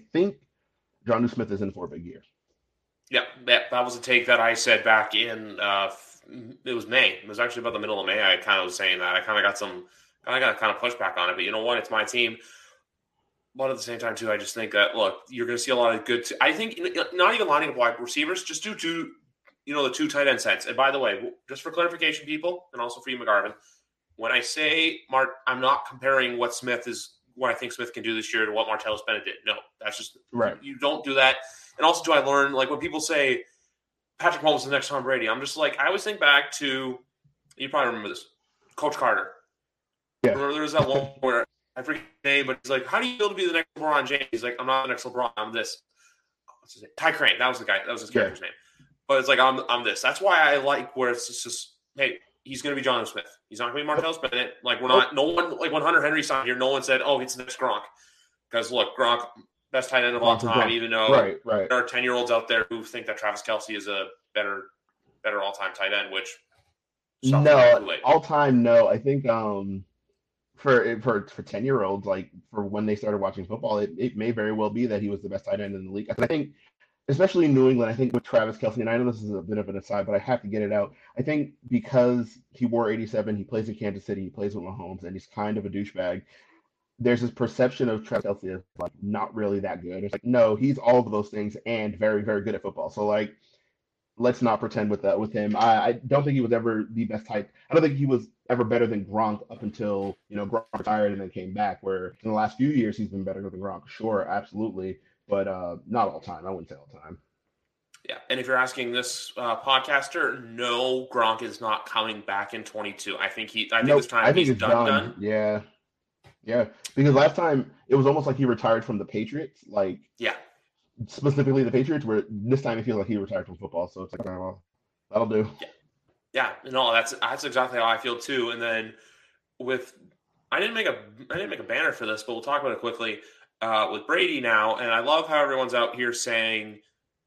Jonnu Smith is in for a big year. Yeah, that was a take that I said back in it was May. It was actually about the middle of May. I kind of was saying that. I kind of got pushback on it, but you know what? It's my team. But at the same time, too, I just think that, look, you're going to see a lot of good – I think not even lining up wide receivers, just do the two tight end sets. And by the way, just for clarification, people, and also for you, McGarvin, when I say Mark, I'm not comparing what I think Smith can do this year to what Martellus Bennett did. No, that's just right. You don't do that. And also, do I learn, like when people say Patrick Mahomes is the next Tom Brady, I'm just like, I always think back to, you probably remember this, Coach Carter. Yeah. Remember there was that one where I forget his name, but he's like, how do you feel to be the next LeBron James? He's like, I'm not the next LeBron, I'm this. What's his name? Ty Crane, that was the guy, that was his character's name. But it's like, I'm this. That's why I like where it's just, hey, he's going to be Jonnu Smith. He's not going to be Martellus Bennett. Like, we're not, no one, like when Hunter Henry signed here, no one said, oh, it's the next Gronk. Because look, Gronk, best tight end of all time, even though right. there are 10-year-olds out there who think that Travis Kelce is a better all-time tight end, which no, all-time, no. I think for 10-year-olds, like for when they started watching football, it may very well be that he was the best tight end in the league. I think, especially in New England, I think with Travis Kelce, and I know this is a bit of an aside, but I have to get it out. I think because he wore 87, he plays in Kansas City, he plays with Mahomes, and he's kind of a douchebag. There's this perception of Travis Kelce as like not really that good. It's like, no, he's all of those things and very, very good at football. So like, let's not pretend with him. I don't think he was ever the best type. I don't think he was ever better than Gronk up until Gronk retired and then came back. Where in the last few years he's been better than Gronk. Sure, absolutely, but not all time. I wouldn't say all time. Yeah, and if you're asking this podcaster, no, Gronk is not coming back in 22. I think this time he's done. Yeah, because last time it was almost like he retired from the Patriots. Like, yeah, specifically the Patriots. Where this time it feels like he retired from football. So it's like, oh, well, that'll do. Yeah. No, that's exactly how I feel too. And then I didn't make a banner for this, but we'll talk about it quickly with Brady now. And I love how everyone's out here saying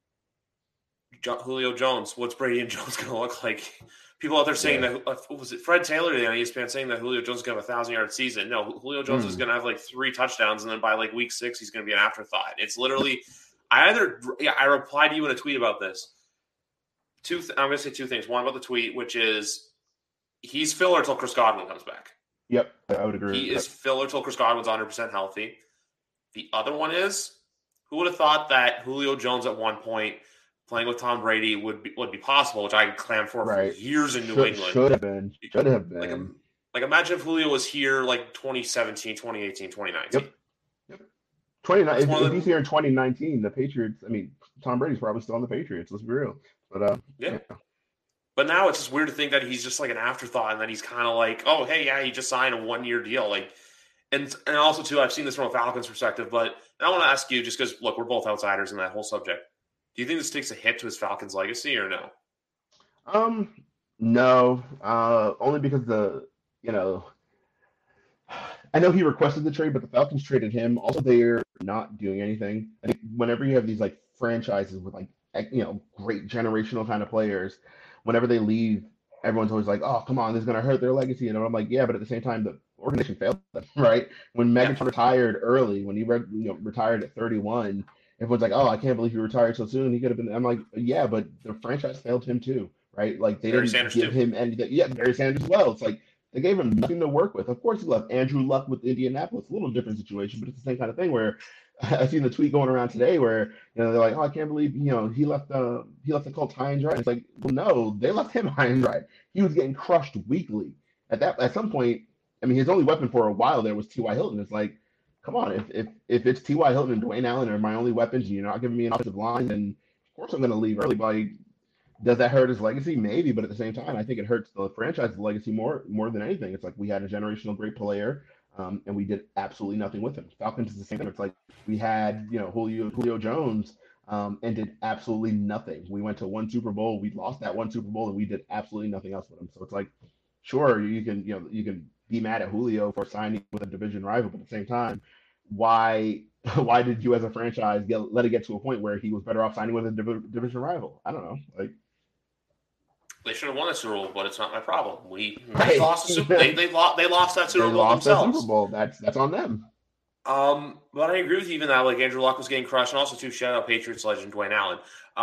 Julio Jones. What's Brady and Jones going to look like? People out there saying that, was it Fred Taylor on ESPN saying that Julio Jones is going to have a 1,000-yard season? No, Julio Jones is going to have like 3 touchdowns, and then by like week 6, he's going to be an afterthought. It's literally, I replied to you in a tweet about this. I'm going to say 2 things. One about the tweet, which is he's filler until Chris Godwin comes back. Yep, I would agree. He is filler until Chris Godwin's 100% healthy. The other one is, who would have thought that Julio Jones at one point playing with Tom Brady would be possible, which I clammed for years in New England. Should have been. Like imagine if Julio was here like 2017, 2018, 2019. Yep. 2019. If he's here in 2019, the Patriots. I mean, Tom Brady's probably still on the Patriots. Let's be real. But yeah. But now it's just weird to think that he's just like an afterthought, and that he's kind of like, oh, hey, yeah, he just signed a 1-year deal. Like, and also too, I've seen this from a Falcons perspective, but I want to ask you, just because look, we're both outsiders in that whole subject. Do you think this takes a hit to his Falcons legacy or no? No. Only because I know he requested the trade, but the Falcons traded him. Also, they're not doing anything. I think whenever you have these like franchises with like great generational kind of players, whenever they leave, everyone's always like, "Oh, come on, this is gonna hurt their legacy." And I'm like, "Yeah," but at the same time, the organization failed them, right? When Megatron retired early, when he retired at 31. Everyone's like, "Oh, I can't believe he retired so soon. He could have been." I'm like, "Yeah, but the franchise failed him too, right? Like they didn't give him anything." Yeah, Barry Sanders as well. It's like they gave him nothing to work with. Of course, he left Andrew Luck with Indianapolis. A little different situation, but it's the same kind of thing. Where I've seen the tweet going around today where they're like, "Oh, I can't believe he left the Colts high and dry." It's like, well, no, they left him high and dry. He was getting crushed weekly. At some point, I mean, his only weapon for a while there was T.Y. Hilton. It's like, come on, if it's T.Y. Hilton and Dwayne Allen are my only weapons, and you're not giving me an offensive line, then of course I'm going to leave early. But does that hurt his legacy? Maybe, but at the same time, I think it hurts the franchise's legacy more than anything. It's like we had a generational great player, and we did absolutely nothing with him. Falcons is the same thing. It's like we had Julio Jones, and did absolutely nothing. We went to 1 Super Bowl, we lost that 1 Super Bowl, and we did absolutely nothing else with him. So it's like, sure, you can be mad at Julio for signing with a division rival, but at the same time, why did you as a franchise let it get to a point where he was better off signing with a division rival? I don't know. They should have won the Super Bowl, but it's not my problem. Right. They lost the Super. They lost that Super They Bowl lost that themselves. Super Bowl. That's on them. But I agree with you even that like Andrew Luck was getting crushed, and also too shout out Patriots legend Dwayne Allen.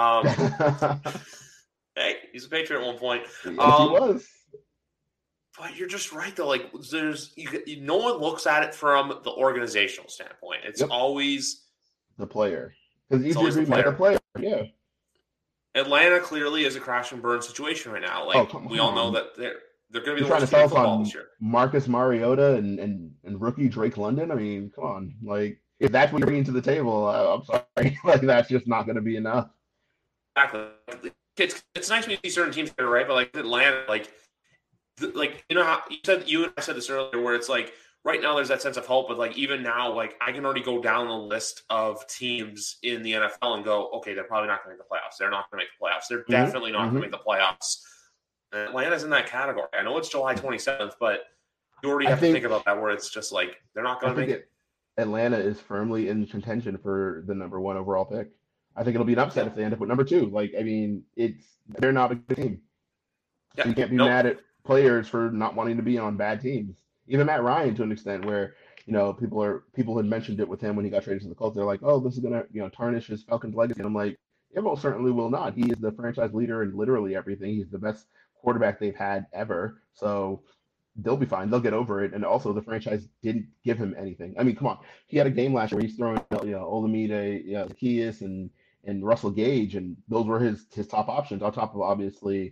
Hey, he's a Patriot at one point. Yes, he was. But you're just right though. Like no one looks at it from the organizational standpoint. It's always the player, because it's easier to be the player. Yeah. Atlanta clearly is a crash and burn situation right now. Like we all know that they're going to be the worst team in football this year. Marcus Mariota and rookie Drake London. I mean, come on. Like, if that's what you're bringing to the table, I'm sorry. Like, that's just not going to be enough. Exactly. It's nice when you see certain teams that are right, but like Atlanta, like you know how you and I said this earlier, where it's like right now there's that sense of hope, but like even now, like I can already go down the list of teams in the NFL and go, okay, they're probably not going to make the playoffs. They're not going to make the playoffs. They're definitely not going to make the playoffs. And Atlanta's in that category. I know it's July 27th, but you already have to think about that where it's just like they're not going to make it. Atlanta is firmly in contention for the number 1 overall pick. I think it'll be an upset if they end up with number 2. Like, I mean, they're not a good team. Yeah, so you can't be mad at players for not wanting to be on bad teams. Even Matt Ryan, to an extent, where people had mentioned it with him when he got traded to the Colts. They're like, oh, this is gonna tarnish his Falcons legacy. And I'm like, it most certainly will not. He is the franchise leader in literally everything. He's the best quarterback they've had ever. So they'll be fine. They'll get over it. And also, the franchise didn't give him anything. I mean, come on. He had a game last year where he's throwing Olamide, Zaccheaus, and Russell Gage, and those were his top options on top of obviously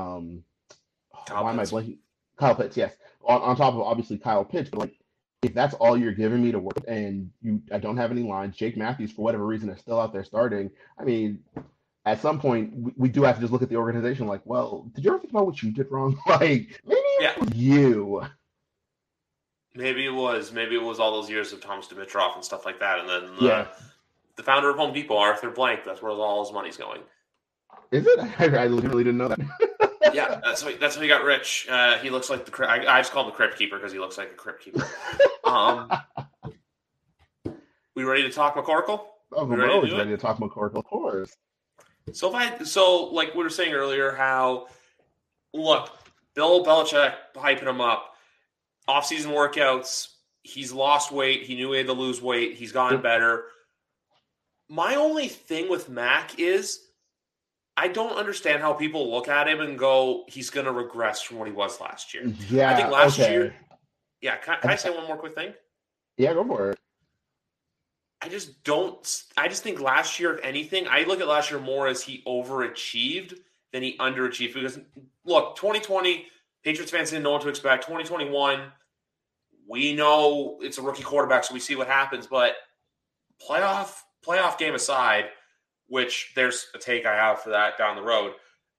Kyle Pitts, yes. On top of obviously Kyle Pitts, but like if that's all you're giving me to work and I don't have any lines, Jake Matthews for whatever reason is still out there starting. I mean, at some point we do have to just look at the organization like, well, did you ever think about what you did wrong? Like maybe it was you. Maybe it was all those years of Thomas Dimitroff and stuff like that, and then the founder of Home Depot, Arthur Blank, that's where all his money's going. Is it? I literally didn't know that. Yeah, that's how he got rich. He looks like I just call him the Crypt Keeper because he looks like a Crypt Keeper. We ready to talk McCorkle? Oh, we're always ready to talk McCorkle, of course. So like we were saying earlier, how look, Bill Belichick hyping him up, off-season workouts. He's lost weight. He knew he had to lose weight. He's gotten better. My only thing with Mac is I don't understand how people look at him and go, he's going to regress from what he was last year. Yeah, I think last year. Yeah, can I say one more quick thing? Yeah, go for it. I just think last year, if anything, I look at last year more as he overachieved than he underachieved. Because, look, 2020, Patriots fans didn't know what to expect. 2021, we know it's a rookie quarterback, so we see what happens. But playoff game aside, which there's a take I have for that down the road,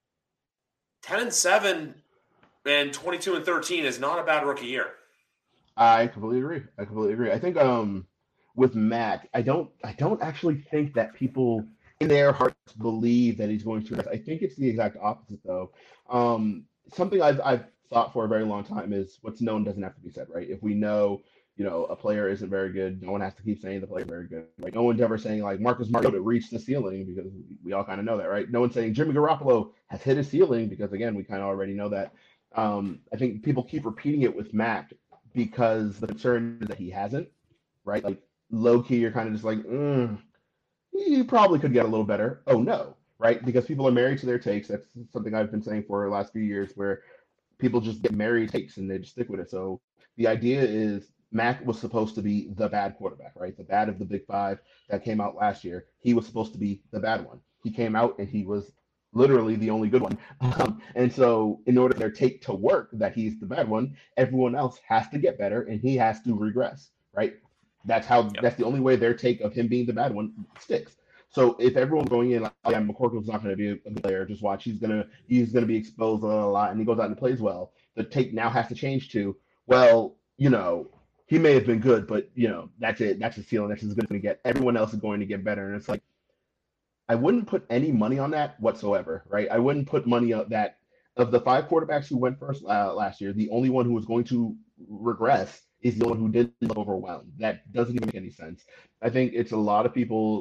10-7 and 22-13 is not a bad rookie year. I completely agree. I think with Mac, I don't actually think that people in their hearts believe that he's going to. I think it's the exact opposite, though. Something I've thought for a very long time is what's known doesn't have to be said, right? If we know, a player isn't very good, no one has to keep saying the player is very good. Like no one's ever saying like Marcus Mariota reached the ceiling because we all kind of know that, right? No one's saying Jimmy Garoppolo has hit his ceiling because again, we kind of already know that. I think people keep repeating it with Mac because the concern is that he hasn't, right? Like low key, you're kind of just like, he probably could get a little better. Oh no, right? Because people are married to their takes. That's something I've been saying for the last few years where people just get married to takes and they just stick with it. So the idea is Mac was supposed to be the bad quarterback, right? The bad of the Big Five that came out last year. He was supposed to be the bad one. He came out and he was literally the only good one. And so in order for their take to work that he's the bad one, everyone else has to get better and he has to regress, right? That's the only way their take of him being the bad one sticks. So if everyone's going in like, yeah, McCorkle's not going to be a good player, just watch, he's gonna be exposed a lot and he goes out and plays well. The take now has to change to, well, he may have been good, but that's it. That's his ceiling. That's as good as going to get. Everyone else is going to get better. And it's like, I wouldn't put any money on that whatsoever, right? I wouldn't put money on that. Of the 5 quarterbacks who went first last year, the only one who was going to regress is the one who didn't look overwhelmed. That doesn't even make any sense. I think it's a lot of people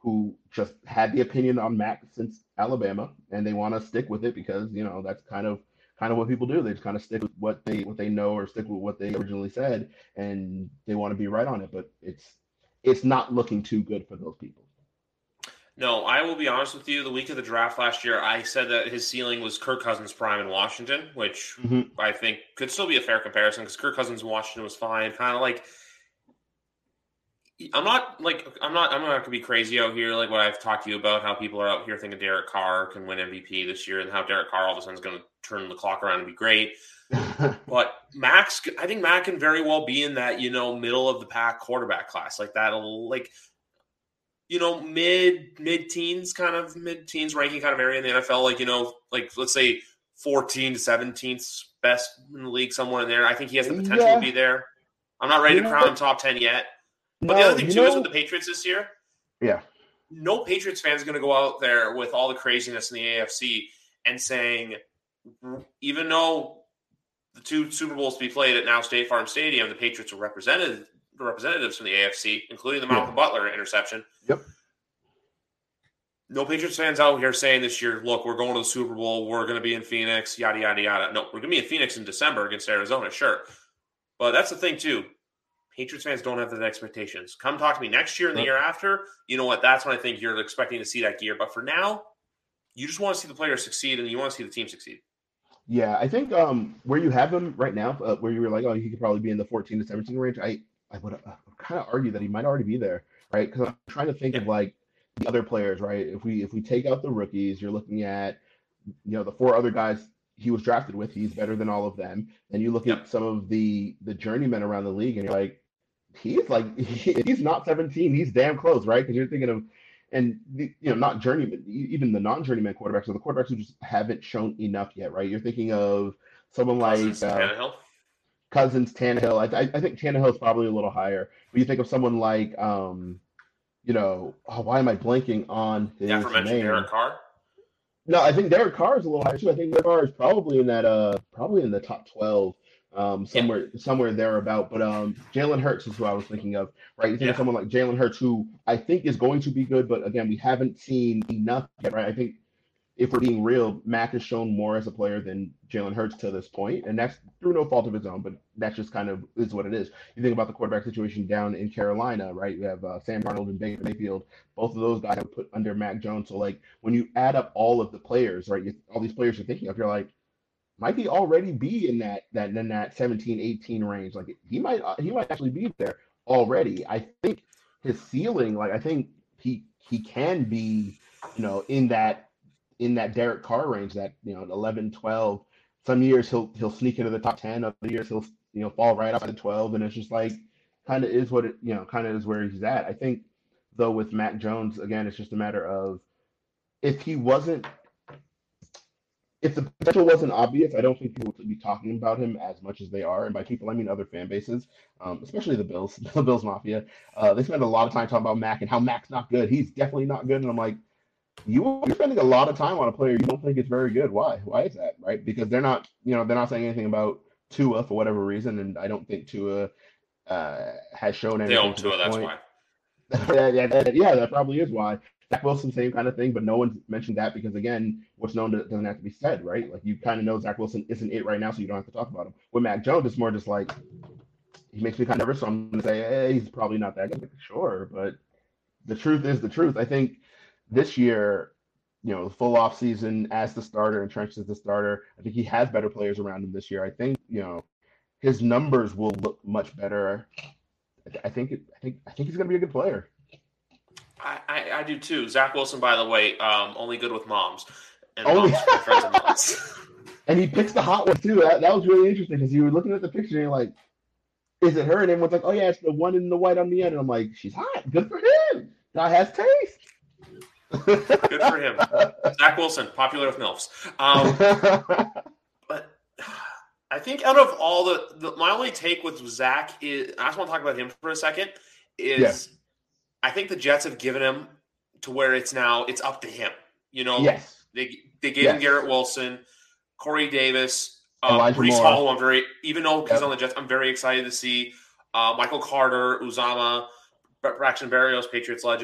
who just had the opinion on Mac since Alabama, and they want to stick with it because that's kind of what people do. They just kind of stick with what they know or stick with what they originally said, and they want to be right on it. But it's not looking too good for those people. No, I will be honest with you. The week of the draft last year, I said that his ceiling was Kirk Cousins' prime in Washington, which I think could still be a fair comparison because Kirk Cousins in Washington was fine. Kind of like, I'm not going to be crazy out here like what I've talked to you about, how people are out here thinking Derek Carr can win MVP this year and how Derek Carr all of a sudden is going to turn the clock around and be great. But I think Mac can very well be in that, middle of the pack quarterback class like that, like, mid-teens ranking kind of area in the NFL, like let's say 14 to 17th best in the league, somewhere in there. I think he has the potential to be there. I'm not ready to crown him top 10 yet. But the other thing, too, is with the Patriots this year, no Patriots fan is going to go out there with all the craziness in the AFC and saying, even though the 2 Super Bowls to be played at now State Farm Stadium, the Patriots were representatives from the AFC, including the Malcolm Butler interception. Yep. No Patriots fans out here saying this year, look, we're going to the Super Bowl, we're going to be in Phoenix, yada, yada, yada. No, we're going to be in Phoenix in December against Arizona, sure. But that's the thing, too. Patriots fans don't have those expectations. Come talk to me next year and the year after. You know what? That's when I think you're expecting to see that gear. But for now, you just want to see the players succeed and you want to see the team succeed. Yeah, I think where you have him right now, where you were like, oh, he could probably be in the 14 to 17 range, I would kind of argue that he might already be there, right? Because I'm trying to think of like the other players, right? If we take out the rookies, you're looking at, the 4 other guys he was drafted with. He's better than all of them. And you look at some of the journeymen around the league, and you're like, if he's not 17, he's damn close, right? Because you're thinking of, and not journeyman, even the non-journeyman quarterbacks, or the quarterbacks who just haven't shown enough yet, right? You're thinking of someone Cousins, like Tannehill. I think Tannehill is probably a little higher. But you think of someone like, why am I blanking on his aforementioned name? Derek Carr. No, I think Derek Carr is a little higher too. I think Derek Carr is probably in that, probably in the top 12. Somewhere thereabout. But Jalen Hurts is who I was thinking of, right? You think of someone like Jalen Hurts, who I think is going to be good, but again, we haven't seen enough yet, right? I think if we're being real, Mac has shown more as a player than Jalen Hurts to this point, and that's through no fault of his own, but that's just kind of is what it is. You think about the quarterback situation down in Carolina, right? You have Sam Darnold and Baker Mayfield. Both of those guys are put under Mac Jones. So, like, when you add up all of the players, right, all these players you're thinking of, you're like, might he already be in that 17, 18 range? Like he might actually be there already. I think his ceiling, like I think he can be, in that Derek Carr range, that 11, 12. Some years he'll sneak into the top 10. Other years he'll fall right outside of 12, and it's just like kind of is what it kind of is where he's at. I think though with Mac Jones, again, it's just a matter of if the potential wasn't obvious, I don't think people would be talking about him as much as they are. And by people, I mean other fan bases, especially the Bills Mafia. They spend a lot of time talking about Mac and how Mac's not good. He's definitely not good. And I'm like, you're spending a lot of time on a player you don't think is very good. Why? Why is that, right? Because they're not saying anything about Tua for whatever reason. And I don't think Tua has shown anything. They own Tua, that's why. Yeah, that probably is why. Zach Wilson, same kind of thing, but no one's mentioned that because, again, what's known doesn't have to be said, right? Like, you kind of know Zach Wilson isn't it right now, so you don't have to talk about him. With Mac Jones, it's more just like, he makes me kind of nervous, so I'm going to say, hey, he's probably not that good. Like, sure, but the truth is the truth. I think this year, the full off season as the starter, entrenched as the starter, I think he has better players around him this year. I think, his numbers will look much better. I think he's going to be a good player. I do too. Zach Wilson, by the way, only good with moms and friends and moms. And he picks the hot one too. That was really interesting because you were looking at the picture and you're like, "Is it her?" And everyone's like, "Oh yeah, it's the one in the white on the end." And I'm like, "She's hot. Good for him. Guy has taste." Good for him. Zach Wilson, popular with MILFs. But I think out of all my only take with Zach is, I just want to talk about him for a second. I think the Jets have given him to where it's up to him. Yes. They gave him Garrett Wilson, Corey Davis, Elijah Breece Moore. Hall. Even though he's on the Jets, I'm very excited to see Michael Carter, Uzama, Braxton Berrios, Patriots legend.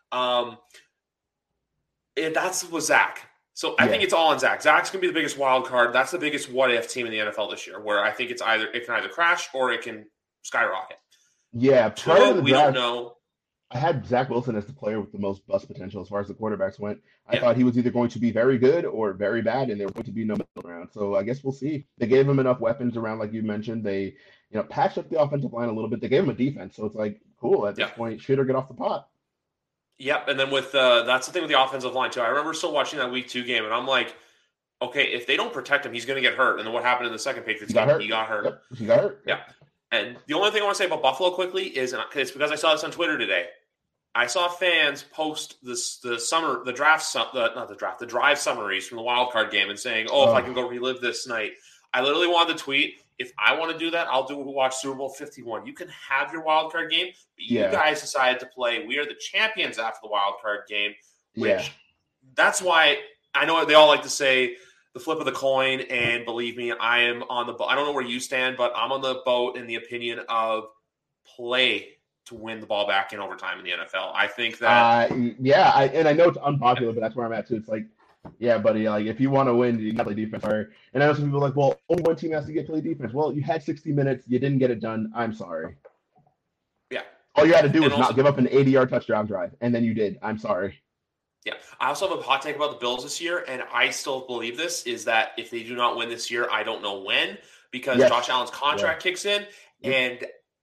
That's with Zach. So I think it's all on Zach. Zach's going to be the biggest wild card. That's the biggest what-if team in the NFL this year, where I think it can either crash or it can skyrocket. Yeah, Tua, we don't know. I had Zach Wilson as the player with the most bust potential as far as the quarterbacks went. I thought he was either going to be very good or very bad, and there was going to be no middle ground. So I guess we'll see. They gave him enough weapons around, like you mentioned. They, patched up the offensive line a little bit. They gave him a defense, so it's like, cool. At this point, shoot or get off the pot. Yep, and then with that's the thing with the offensive line too. I remember still watching that Week 2 game, and I'm like, okay, if they don't protect him, he's going to get hurt. And then what happened in the second Patriots game? He got hurt. Yep, he got hurt. Yeah. And the only thing I want to say about Buffalo quickly is, and it's because I saw this on Twitter today. I saw fans post the drive summaries from the wild card game and saying, if I can go relive this night. I literally wanted to tweet, if I want to do that, I'll watch Super Bowl 51. You can have your wild card game, but you guys decided to play. We are the champions after the wild card game, which that's why I know they all like to say the flip of the coin. And believe me, I am on the boat. I don't know where you stand, but I'm on the boat in the opinion of play to win the ball back in overtime in the NFL. I think that. And I know it's unpopular, but that's where I'm at too. It's like, yeah, buddy, like if you want to win, you got to play defense. And I know some people are like, well, only one team has to play defense. Well, you had 60 minutes. You didn't get it done. I'm sorry. Yeah. All you had to do was not give up an 80-yard touchdown drive, and then you did. I'm sorry. Yeah. I also have a hot take about the Bills this year, and I still believe this, is that if they do not win this year, I don't know when, because Josh Allen's contract kicks in, and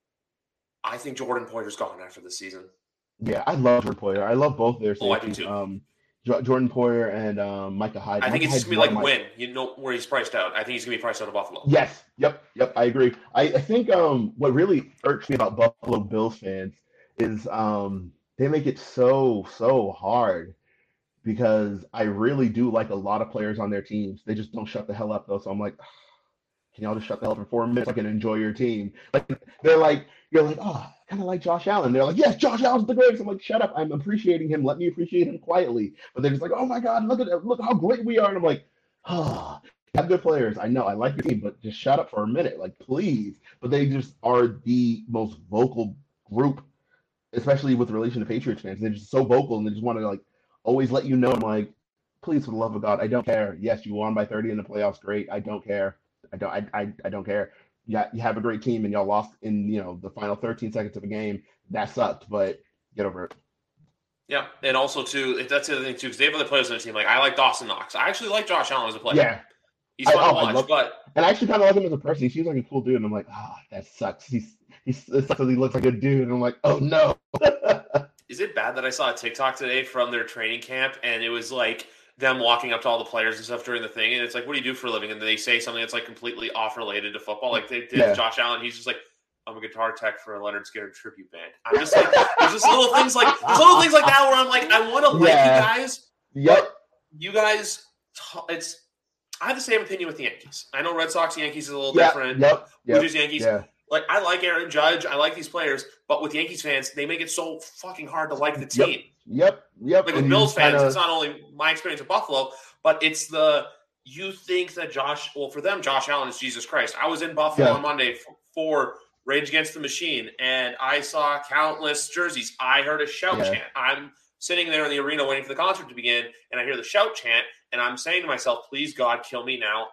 I think Jordan Poyer's gone after the season. Yeah, I love Jordan Poyer. I love both their safeties. I do too. Jordan Poyer and Micah Hyde. I think it's just going to be like Wynn. You know where he's priced out. I think he's going to be priced out of Buffalo. Yes. Yep. I agree. I think what really irks me about Buffalo Bills fans is they make it so hard, because I really do like a lot of players on their teams. They just don't shut the hell up, though. So I'm like, can y'all just shut the hell up for 4 minutes? I can enjoy your team. Like you're like, kind of like Josh Allen. They're like, yes, Josh Allen's the greatest. I'm like, shut up. I'm appreciating him. Let me appreciate him quietly. But they're just like, oh my God, look how great we are. And I'm like, have good players. I know, I like your team, but just shut up for a minute, like, please. But they just are the most vocal group, especially with relation to Patriots fans. They're just so vocal, and they just want to always let you know. I'm like, please, for the love of God, I don't care. Yes, you won by 30 in the playoffs. Great. I don't care. I don't care. Yeah, you have a great team and y'all lost in the final 13 seconds of a game. That sucked, but get over it. Yeah, and also too, that's the other thing too, because they have other players on the team. Like I like Dawson Knox. I actually like Josh Allen as a player. Yeah, he's fun to watch. And I actually kind of like him as a person. He seems like a cool dude. And I'm like, that sucks. It sucks because he looks like a dude. And I'm like, oh no. Is it bad that I saw a TikTok today from their training camp, and it was like them walking up to all the players and stuff during the thing, and it's like, what do you do for a living? And they say something that's like completely off related to football. Like they did Josh Allen. He's just like, I'm a guitar tech for a Leonard Skinner tribute band. I'm just like, there's just little things like that where I'm like, I want to like you guys. Yep. You guys, I have the same opinion with the Yankees. I know Red Sox Yankees is a little different. Yep. Blue Jays Yankees. Yeah. Like I like Aaron Judge. I like these players, but with Yankees fans, they make it so fucking hard to like the team. Yep. Like with Bills fans, it's not only my experience with Buffalo, but it's you think that for them, Josh Allen is Jesus Christ. I was in Buffalo on Monday for Rage Against the Machine, and I saw countless jerseys. I heard a shout chant. I'm sitting there in the arena waiting for the concert to begin, and I hear the shout chant, and I'm saying to myself, please, God, kill me now.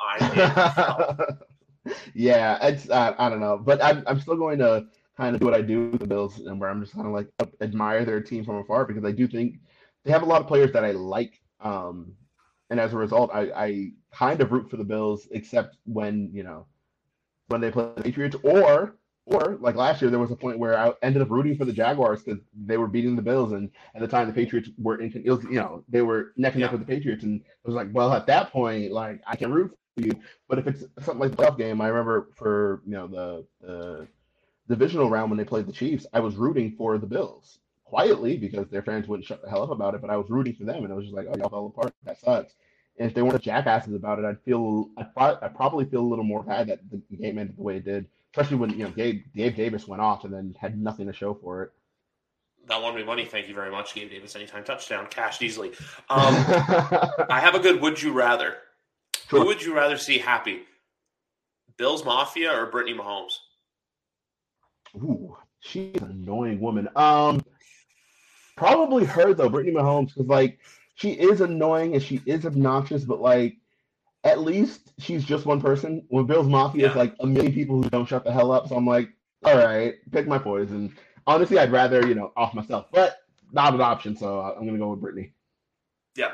Yeah, it's I don't know, but I'm still going to kind of do what I do with the Bills, and where I'm just kind of like admire their team from afar, because I do think they have a lot of players that I like, and as a result, I kind of root for the Bills, except when they play the Patriots, or like last year, there was a point where I ended up rooting for the Jaguars because they were beating the Bills, and at the time the Patriots were they were neck and neck with the Patriots, and it was like, well, at that point, like I can root for you, but if it's something like the playoff game, I remember for the divisional round when they played the Chiefs, I was rooting for the Bills quietly because their fans wouldn't shut the hell up about it, but I was rooting for them, and I was just like, oh, y'all fell apart. That sucks. And if they weren't jackasses about it, I'd probably feel a little more bad that the game ended the way it did, especially when Gabe Davis went off and then had nothing to show for it. That won me money. Thank you very much, Gabe Davis. Anytime touchdown, cashed easily. I have a good would you rather. Sure. Who would you rather see happy? Bills Mafia or Brittany Mahomes? Ooh, she's an annoying woman. Probably her though, Brittany Mahomes, because like she is annoying and she is obnoxious, but like at least she's just one person. When Bill's Mafia is Yeah. like a million people who don't shut the hell up, so I'm like, all right, pick my poison. Honestly, I'd rather off myself, but not an option, so I'm gonna go with Brittany. Yeah.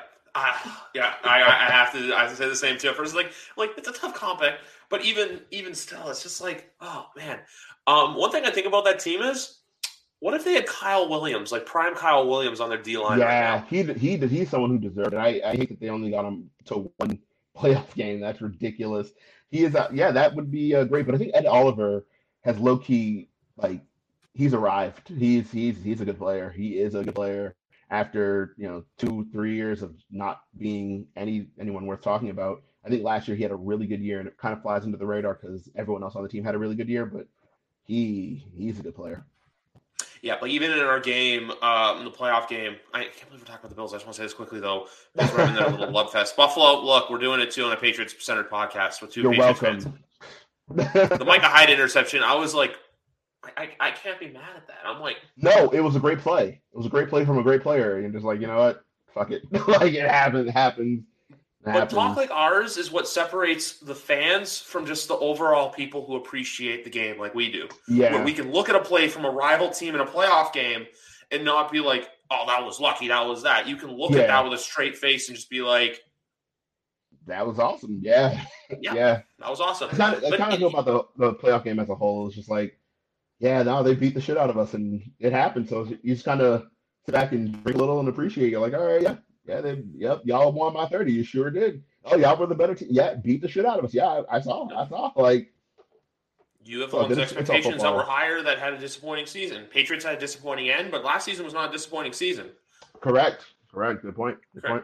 I have to say the same too. First, like it's a tough comp, but even still, it's just like, oh man. One thing I think about that team is, what if they had Kyle Williams, like prime Kyle Williams, on their D line right Yeah, now? he's someone who deserved it. I hate that they only got him to one playoff game. That's ridiculous. He is yeah, that would be great. But I think Ed Oliver has low key like he's arrived. He's a good player. He is a good player after 2-3 years of not being anyone worth talking about. I think last year he had a really good year, and it kind of flies under the radar because everyone else on the team had a really good year. But he's a good player. Yeah, but even in our game, in the playoff game, I can't believe we're talking about the Bills. I just want to say this quickly, though, because we're having that little love fest. Buffalo, look, we're doing it, too, on a Patriots-centered podcast with two You're Patriots welcome. fans. The Micah Hyde interception, I was like, I can't be mad at that. I'm like... No, it was a great play. It was a great play from a great player. And just like, you know what? Fuck it. Like, it happens. But talk like ours is what separates the fans from just the overall people who appreciate the game like we do. Yeah. Where we can look at a play from a rival team in a playoff game and not be like, oh, that was lucky, that was that. You can look at that with a straight face and just be like, that was awesome. Yeah. Yeah. That was awesome. I kind of feel about the playoff game as a whole. It's just like, yeah, no, they beat the shit out of us and it happened. So you just kind of sit back and drink a little and appreciate. You're like, all right, yeah. Yeah, y'all won by 30. You sure did. Oh, y'all were the better team. Yeah, beat the shit out of us. Yeah, I saw. Like, you have expectations that were higher that had a disappointing season. Patriots had a disappointing end, but last season was not a disappointing season. Correct. Good point.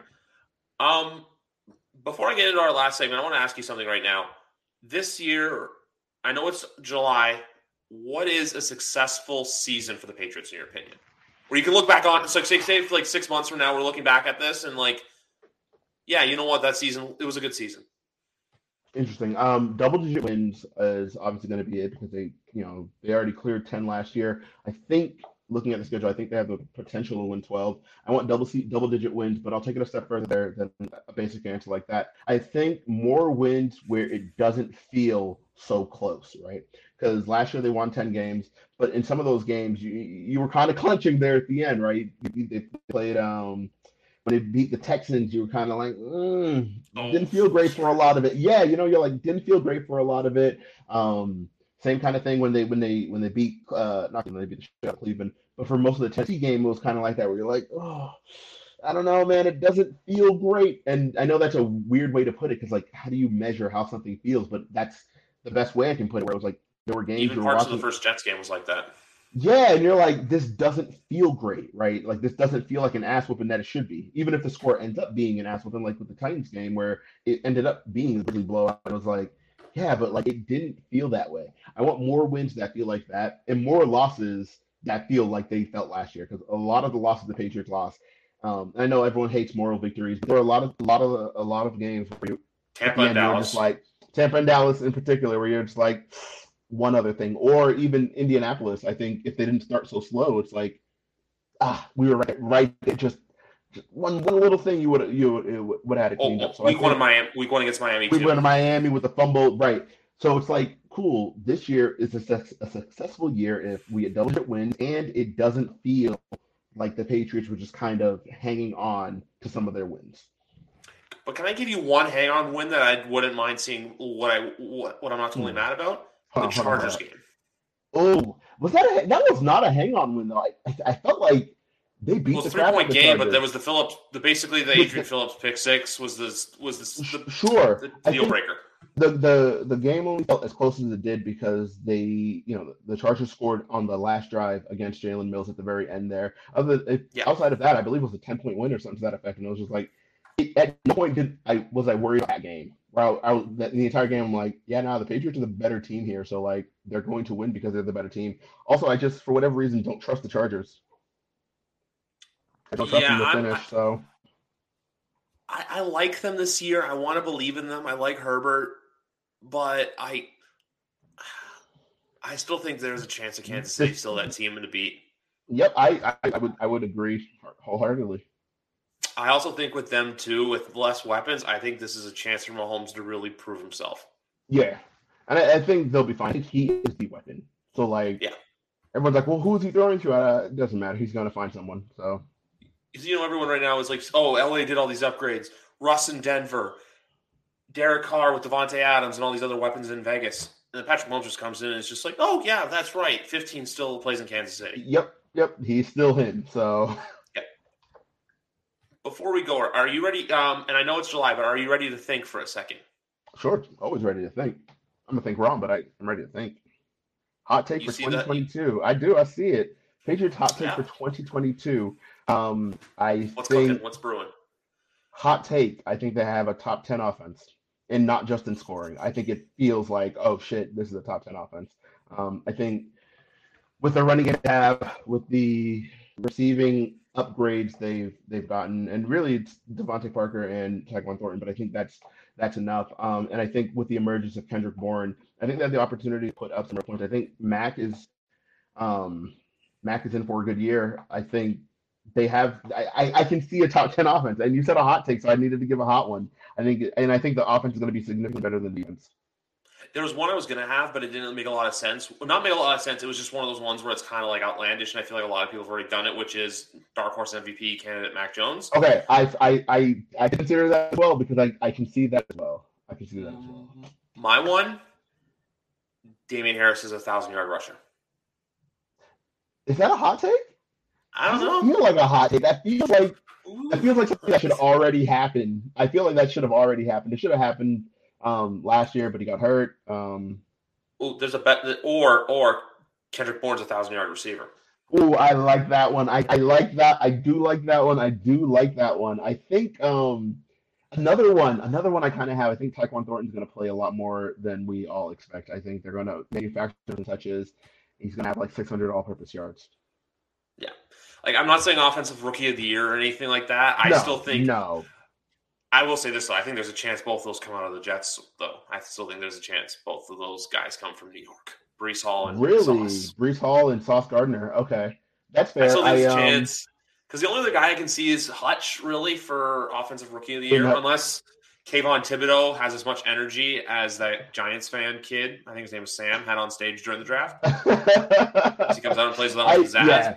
Before I get into our last segment, I want to ask you something right now. This year, I know it's July. What is a successful season for the Patriots, in your opinion? Where you can look back on, so say like 6 months from now, we're looking back at this and like, yeah, you know what, that season, it was a good season. Interesting. Double-digit wins is obviously going to be it because they already cleared 10 last year. I think looking at the schedule, I think they have the potential to win 12. I want double-digit wins, but I'll take it a step further than a basic answer like that. I think more wins where it doesn't feel so close, right? Because last year they won 10 games, but in some of those games you were kind of clenching there at the end, right? They played when they beat the Texans, you were kind of like, didn't feel great for a lot of it. Yeah, you're like, didn't feel great for a lot of it. Same kind of thing when they beat not when they beat the shit out of Cleveland, but for most of the Tennessee game, it was kind of like that where you're like, oh, I don't know, man, it doesn't feel great. And I know that's a weird way to put it because like, how do you measure how something feels? But that's the best way I can put it. Where it was like there were games even parts of the first Jets game was like that. Yeah, and you're like, this doesn't feel great, right? Like this doesn't feel like an ass whooping that it should be. Even if the score ends up being an ass whooping, like with the Titans game where it ended up being a really blowout. I was like, yeah, but like it didn't feel that way. I want more wins that feel like that, and more losses that feel like they felt last year. Because a lot of the losses the Patriots lost. I know everyone hates moral victories, but there were a lot of games where you Tampa and Dallas, just like Tampa and Dallas in particular, where you're just like one other thing, or even Indianapolis. I think if they didn't start so slow, it's like we were right. Just one little thing you would have had it cleaned up. So week one against Miami. We went to Miami with the fumble, right? So it's like cool. This year is a successful year if we get double-digit wins and it doesn't feel like the Patriots were just kind of hanging on to some of their wins. But can I give you one hang-on win that I wouldn't mind seeing? What I'm not totally mad about. The Chargers game. Oh, that was not a hang-on win though. I felt like they beat the 3-point game, but there was the Adrian Phillips pick six was the deal breaker. The game only felt as close as it did because the Chargers scored on the last drive against Jalen Mills at the very end there. Outside of that, I believe it was a 10-point win or something to that effect, and it was just like at no point was I worried about that game. The entire game, I'm like, yeah, the Patriots are the better team here, so like they're going to win because they're the better team. Also, I just for whatever reason don't trust the Chargers. I don't trust them to finish. So I like them this year. I want to believe in them. I like Herbert, but I still think there's a chance of Kansas City still that team to beat. Yep, I would agree wholeheartedly. I also think with them too, with less weapons, I think this is a chance for Mahomes to really prove himself. Yeah, and I think they'll be fine. I think he is the weapon. So like Yeah. everyone's like, well, who's he throwing to? It doesn't matter. He's going to find someone. So Everyone right now is like, oh, LA did all these upgrades. Russ in Denver, Derek Carr with Devontae Adams and all these other weapons in Vegas. And then Patrick Mahomes just comes in and it's just like, oh, yeah, that's right. 15 still plays in Kansas City. Yep, he's still him. So before we go, are you ready? And I know it's July, but are you ready to think for a second? Sure, always ready to think. I'm gonna think wrong, but I'm ready to think. Hot take for 2022. I do. I see it. Patriots hot take for 2022. What's cooking? What's brewing? Hot take. I think they have a top 10 offense, and not just in scoring. I think it feels like, oh shit, this is a top 10 offense. I think with the running game they have, with the receiving upgrades they've gotten, and really it's Devontae Parker and Tyquan Thornton, but I think that's enough. And I think with the emergence of Kendrick Bourne, I think they have the opportunity to put up some more points. I think Mac is in for a good year. I think they have. I can see a top 10 offense, and you said a hot take, so I needed to give a hot one. I think the offense is going to be significantly better than defense. There was one I was going to have, but it didn't make a lot of sense. Not make a lot of sense. It was just one of those ones where it's kind of like outlandish, and I feel like a lot of people have already done it, which is dark horse MVP candidate Mac Jones. Okay, I consider that as well because I can see that as well. My one, Damian Harris is a 1,000-yard rusher. Is that a hot take? I don't know. I feel like a hot take. That feels like something that should already happen. I feel like that should have already happened. It should have happened last year, but he got hurt. There's a bet or Kendrick Bourne's a 1,000-yard receiver. Oh, I like that one. I like that. I do like that one. I think another one I kind of have. I think Tyquan Thornton's going to play a lot more than we all expect. I think they're going to manufacture some touches. He's going to have like 600 all-purpose yards. Yeah. Like, I'm not saying offensive rookie of the year or anything like that. I still think I will say this, though. I think there's a chance both of those come out of the Jets, though. I still think there's a chance both of those guys come from New York. Breece Hall and Sauce. Breece Hall and Sauce Gardner. Okay. That's fair. I still think there's a chance. Because the only other guy I can see is Hutch, really, for offensive rookie of the year, unless Kayvon Thibodeau has as much energy as that Giants fan kid, I think his name was Sam, had on stage during the draft. He comes out and plays with Zaz. Yeah.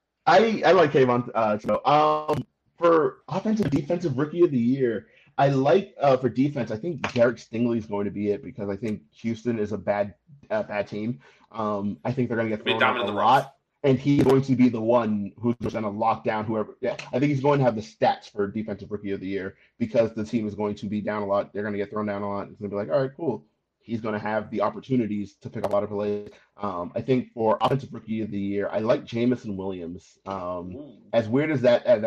I like Kayvon Thibodeau. For offensive defensive rookie of the year, I like for defense. I think Derek Stingley is going to be it because I think Houston is a bad team. I think they're going to get thrown out a lot, and he's going to be the one who's going to lock down whoever. Yeah, I think he's going to have the stats for defensive rookie of the year because the team is going to be down a lot. They're going to get thrown down a lot. It's going to be like, all right, cool. He's going to have the opportunities to pick up a lot of plays. I think for offensive rookie of the year, I like Jameson Williams. As weird as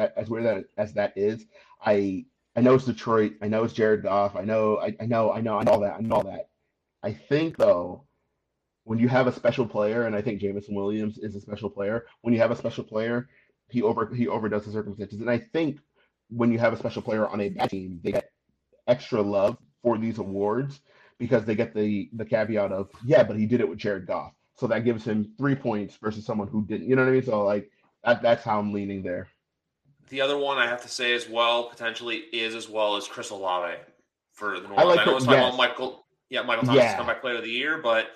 that is, I know it's Detroit. I know it's Jared Goff. I know all that. I think though, when you have a special player, and I think Jameson Williams is a special player. When you have a special player, he overdoes the circumstances. And I think when you have a special player on a bad team, they get extra love for these awards. Because they get the caveat of, yeah, but he did it with Jared Goff. So that gives him 3 points versus someone who didn't. You know what I mean? So, like, that's how I'm leaning there. The other one I have to say as well, potentially, is as well as Chris Olave for the New Orleans. I know it's talking about Michael Thomas comeback player of the year, but...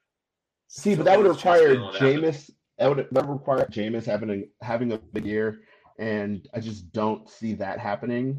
See, but that would require Jameis. That would require Jameis having a big year, and I just don't see that happening.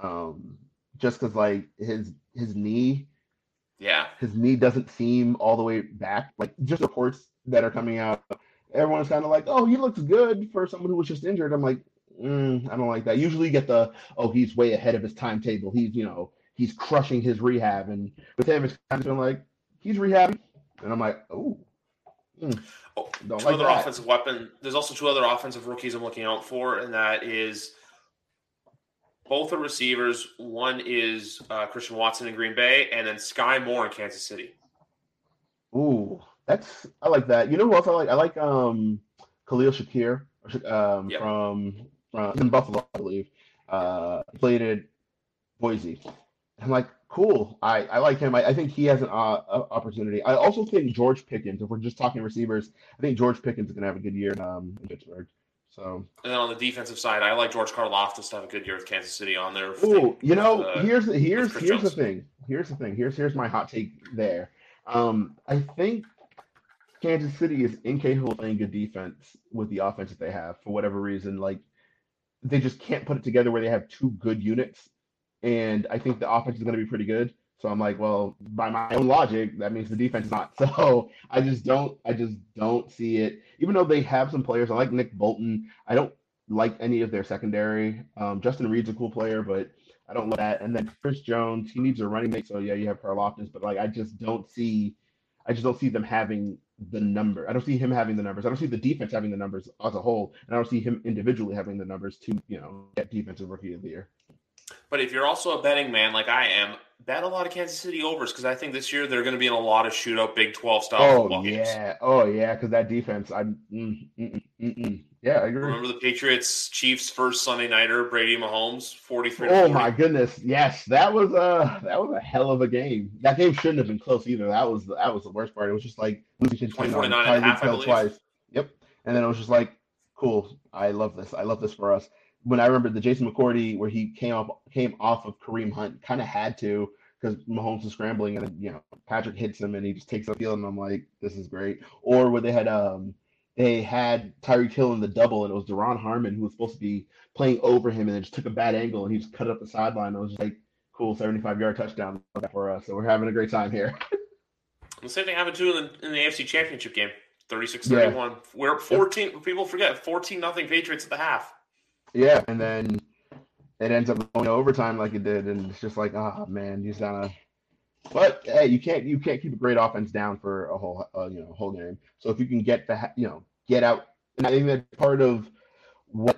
Just because, like, his knee... Yeah. His knee doesn't seem all the way back. Like, just reports that are coming out, everyone's kind of like, oh, he looks good for someone who was just injured. I'm like, I don't like that. Usually you get he's way ahead of his timetable. He's crushing his rehab. And with him, it's kind of been like, he's rehabbing. And I'm like, don't like that. Offensive weapon. There's also two other offensive rookies I'm looking out for, and that is both are receivers. One is Christian Watson in Green Bay, and then Sky Moore in Kansas City. Ooh, I like that. You know who else I like? I like Khalil Shakir from in Buffalo, I believe. He played at Boise. I'm like, cool. I like him. I think he has an opportunity. I also think George Pickens, if we're just talking receivers, I think George Pickens is going to have a good year in Pittsburgh. So, And then on the defensive side, I like George Karlaftis to have a good year with Kansas City on their thing oh, here's with Chris the Jones. thing. Here's the thing. Here's my hot take there. I think Kansas City is incapable of playing good defense with the offense that they have for whatever reason. Like they just can't put it together where they have two good units, and I think the offense is going to be pretty good. So I'm like, well, by my own logic, that means the defense is not. So I just don't see it. Even though they have some players, I like Nick Bolton. I don't like any of their secondary. Justin Reed's a cool player, but I don't like that. And then Chris Jones, he needs a running mate. So yeah, you have Karlaftis, but like I just don't see them having the number. I don't see him having the numbers. I don't see the defense having the numbers as a whole, and I don't see him individually having the numbers to get defensive rookie of the year. But if you're also a betting man like I am, bet a lot of Kansas City overs because I think this year they're going to be in a lot of shootout Big 12 style football games. Oh yeah, because that defense, yeah, I agree. Remember the Patriots Chiefs first Sunday nighter, Brady Mahomes, 43. Oh my goodness, yes, that was a hell of a game. That game shouldn't have been close either. That was the worst part. It was just like losing to 49 and a half, I believe. Twice. Yep, and then it was just like, cool. I love this. I love this for us. When I remember the Jason McCourty where he came off of Kareem Hunt, kind of had to because Mahomes was scrambling and Patrick hits him and he just takes the field and I'm like, this is great. Or where they had Tyreek Hill in the double and it was Deron Harmon who was supposed to be playing over him and then just took a bad angle and he just cut up the sideline. It was just like, cool, 75-yard touchdown for us. So we're having a great time here. The same thing happened too in the AFC Championship game, 36-31. Yeah. We're 14. Yep. People forget 14-0 Patriots at the half. Yeah, and then it ends up going to overtime like it did, and it's just like, oh man, he's down a. But hey, you can't keep a great offense down for a whole game. So if you can get get out, and I think that's part of what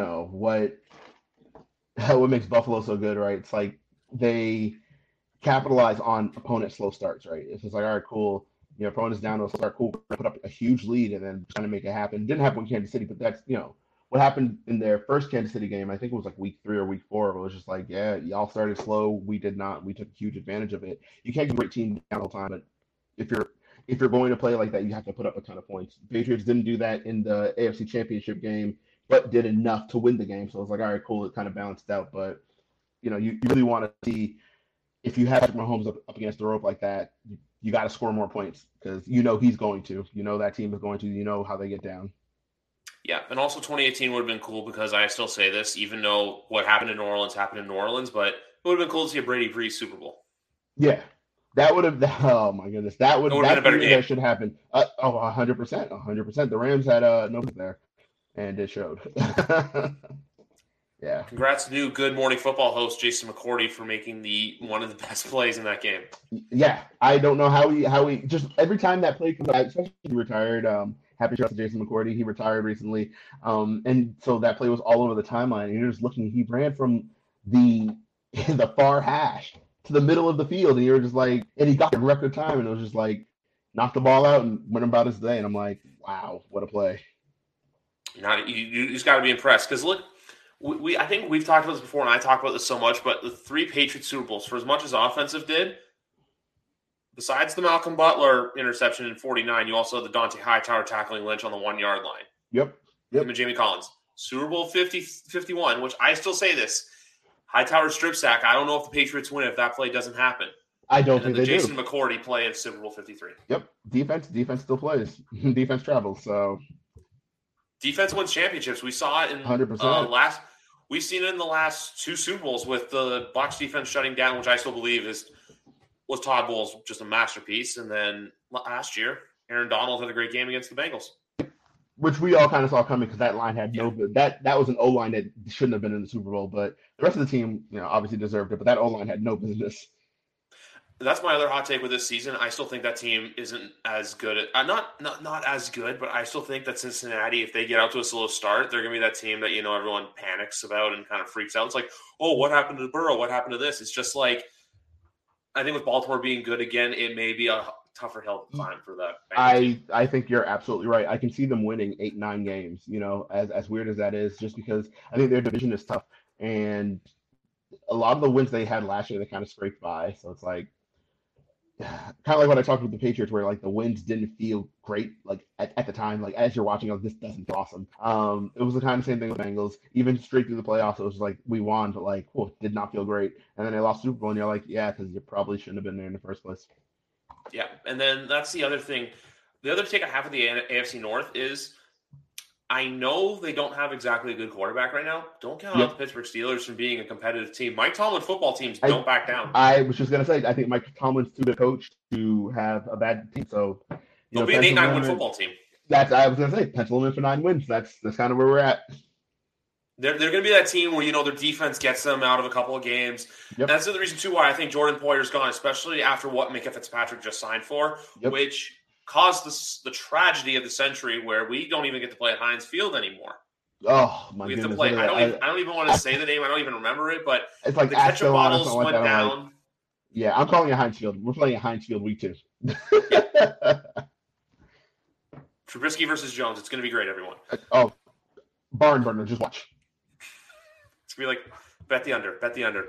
makes Buffalo so good, right? It's like they capitalize on opponent slow starts, right? It's just like, all right, cool. Opponent's down to a start, cool. Put up a huge lead and then trying to make it happen. Didn't happen with Kansas City, but that's what happened in their first Kansas City game. I think it was like week 3 or week 4. It was just like, yeah, y'all started slow. We did not. We took huge advantage of it. You can't get a great team down all the time, but if you're going to play like that, you have to put up a ton of points. The Patriots didn't do that in the AFC Championship game, but did enough to win the game. So it's like, all right, cool. It kind of balanced out. But you really want to see if you have Mahomes up against the rope like that, you got to score more points because he's going to. That team is going to. How they get down. Yeah, and also 2018 would have been cool because I still say this, even though what happened in New Orleans happened in New Orleans, but it would have been cool to see a Brady Brees Super Bowl. Yeah, that would have. Oh my goodness, that would have been a better game. That should happen. 100%. The Rams had nobody there, and it showed. Yeah. Congrats to new Good Morning Football host Jason McCourty for making one of the best plays in that game. Yeah, I don't know how he just every time that play comes out, especially he retired. Happy shout out to Jason McCourty. He retired recently, and so that play was all over the timeline. And you're just looking. He ran from the far hash to the middle of the field, and you were just like, and he got the record time, and it was just like, knocked the ball out and went about his day. And I'm like, wow, what a play! You just got to be impressed because look. I think we've talked about this before, and I talk about this so much, but the 3 Patriots Super Bowls, for as much as offensive did, besides the Malcolm Butler interception in 49, you also had the Dante Hightower tackling Lynch on the 1-yard line. Yep. Him and Jamie Collins. Super Bowl 51, which I still say this, Hightower strip sack, I don't know if the Patriots win if that play doesn't happen. I don't think they do. The Jason McCourty play of Super Bowl 53. Yep. Defense still plays. Defense travels, so. Defense wins championships. We saw it in 100%. We've seen it in the last 2 Super Bowls with the Bucs defense shutting down, which I still believe was Todd Bowles just a masterpiece. And then last year, Aaron Donald had a great game against the Bengals, which we all kind of saw coming because that line had no good. That was an O line that shouldn't have been in the Super Bowl, but the rest of the team, obviously deserved it. But that O line had no business. That's my other hot take with this season. I still think that team isn't as good at not as good, but I still think that Cincinnati, if they get out to a slow start, they're going to be that team that everyone panics about and kind of freaks out. It's like, oh, what happened to Burrow? What happened to this? It's just like I think with Baltimore being good again, it may be a tougher hill to climb for that. I think you're absolutely right. I can see them winning 8-9 games. As weird as that is, just because I think their division is tough and. a lot of the wins they had last year, they kind of scraped by. So it's like, kind of like when I talked with the Patriots, where like the wins didn't feel great, like at the time, like as you're watching, this doesn't feel awesome. It was the kind of same thing with Bengals, even straight through the playoffs. It was like we won, but like, did not feel great, and then they lost Super Bowl, and you're like, yeah, because you probably shouldn't have been there in the first place. Yeah, and then that's the other thing. The other take I have of the AFC North is, I know they don't have exactly a good quarterback right now. Don't count out the Pittsburgh Steelers from being a competitive team. Mike Tomlin football teams don't back down. I was just going to say, I think Mike Tomlin's too good a coach to have a bad team. So they'll be an 8-9 win football team. I was going to say, pencil them in for 9 wins. That's kind of where we're at. They're going to be that team where, their defense gets them out of a couple of games. Yep. That's the reason, too, why I think Jordan Poyer's gone, especially after what Minka Fitzpatrick just signed for, which caused the tragedy of the century where we don't even get to play at Heinz Field anymore. Oh, my goodness. We have to play. I don't even want to say the name. I don't even remember it, but it's like the ketchup bottles went down. Like, yeah, I'm calling it Heinz Field. We're playing at Heinz Field week 2. Trubisky versus Jones. It's going to be great, everyone. Oh, barn burner. Just watch. It's going to be like, bet the under.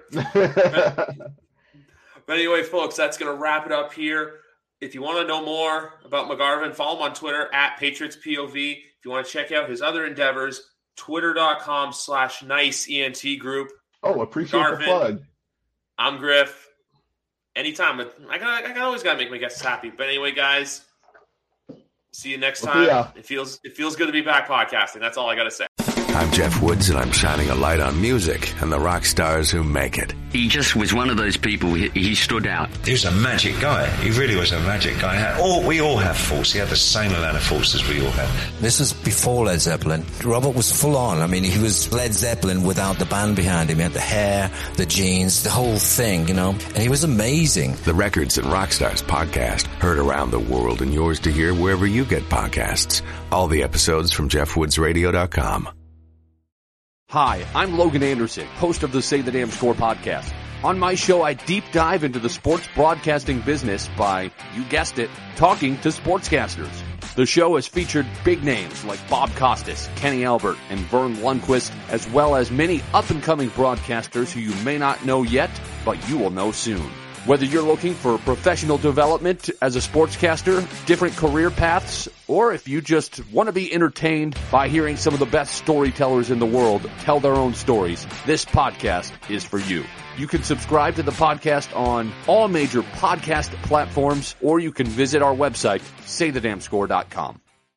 But anyway, folks, that's going to wrap it up here. If you want to know more about McGarvin, follow him on Twitter at PatriotsPOV. If you want to check out his other endeavors, twitter.com/niceent group. Oh, appreciate McGarvin, the plug. I'm Griff. Anytime. I always got to make my guests happy. But anyway, guys, see you next time. It feels good to be back podcasting. That's all I got to say. I'm Jeff Woods, and I'm shining a light on music and the rock stars who make it. He just was one of those people. He stood out. He was a magic guy. He really was a magic guy. We all have faults. He had the same amount of faults as we all had. This was before Led Zeppelin. Robert was full on. I mean, he was Led Zeppelin without the band behind him. He had the hair, the jeans, the whole thing, and he was amazing. The Records and Rockstars podcast, heard around the world and yours to hear wherever you get podcasts. All the episodes from JeffWoodsRadio.com. Hi, I'm Logan Anderson, host of the Say the Damn Score podcast. On my show, I deep dive into the sports broadcasting business by, you guessed it, talking to sportscasters. The show has featured big names like Bob Costas, Kenny Albert, and Vern Lundquist, as well as many up-and-coming broadcasters who you may not know yet, but you will know soon. Whether you're looking for professional development as a sportscaster, different career paths, or if you just want to be entertained by hearing some of the best storytellers in the world tell their own stories, this podcast is for you. You can subscribe to the podcast on all major podcast platforms, or you can visit our website, saythedamnscore.com.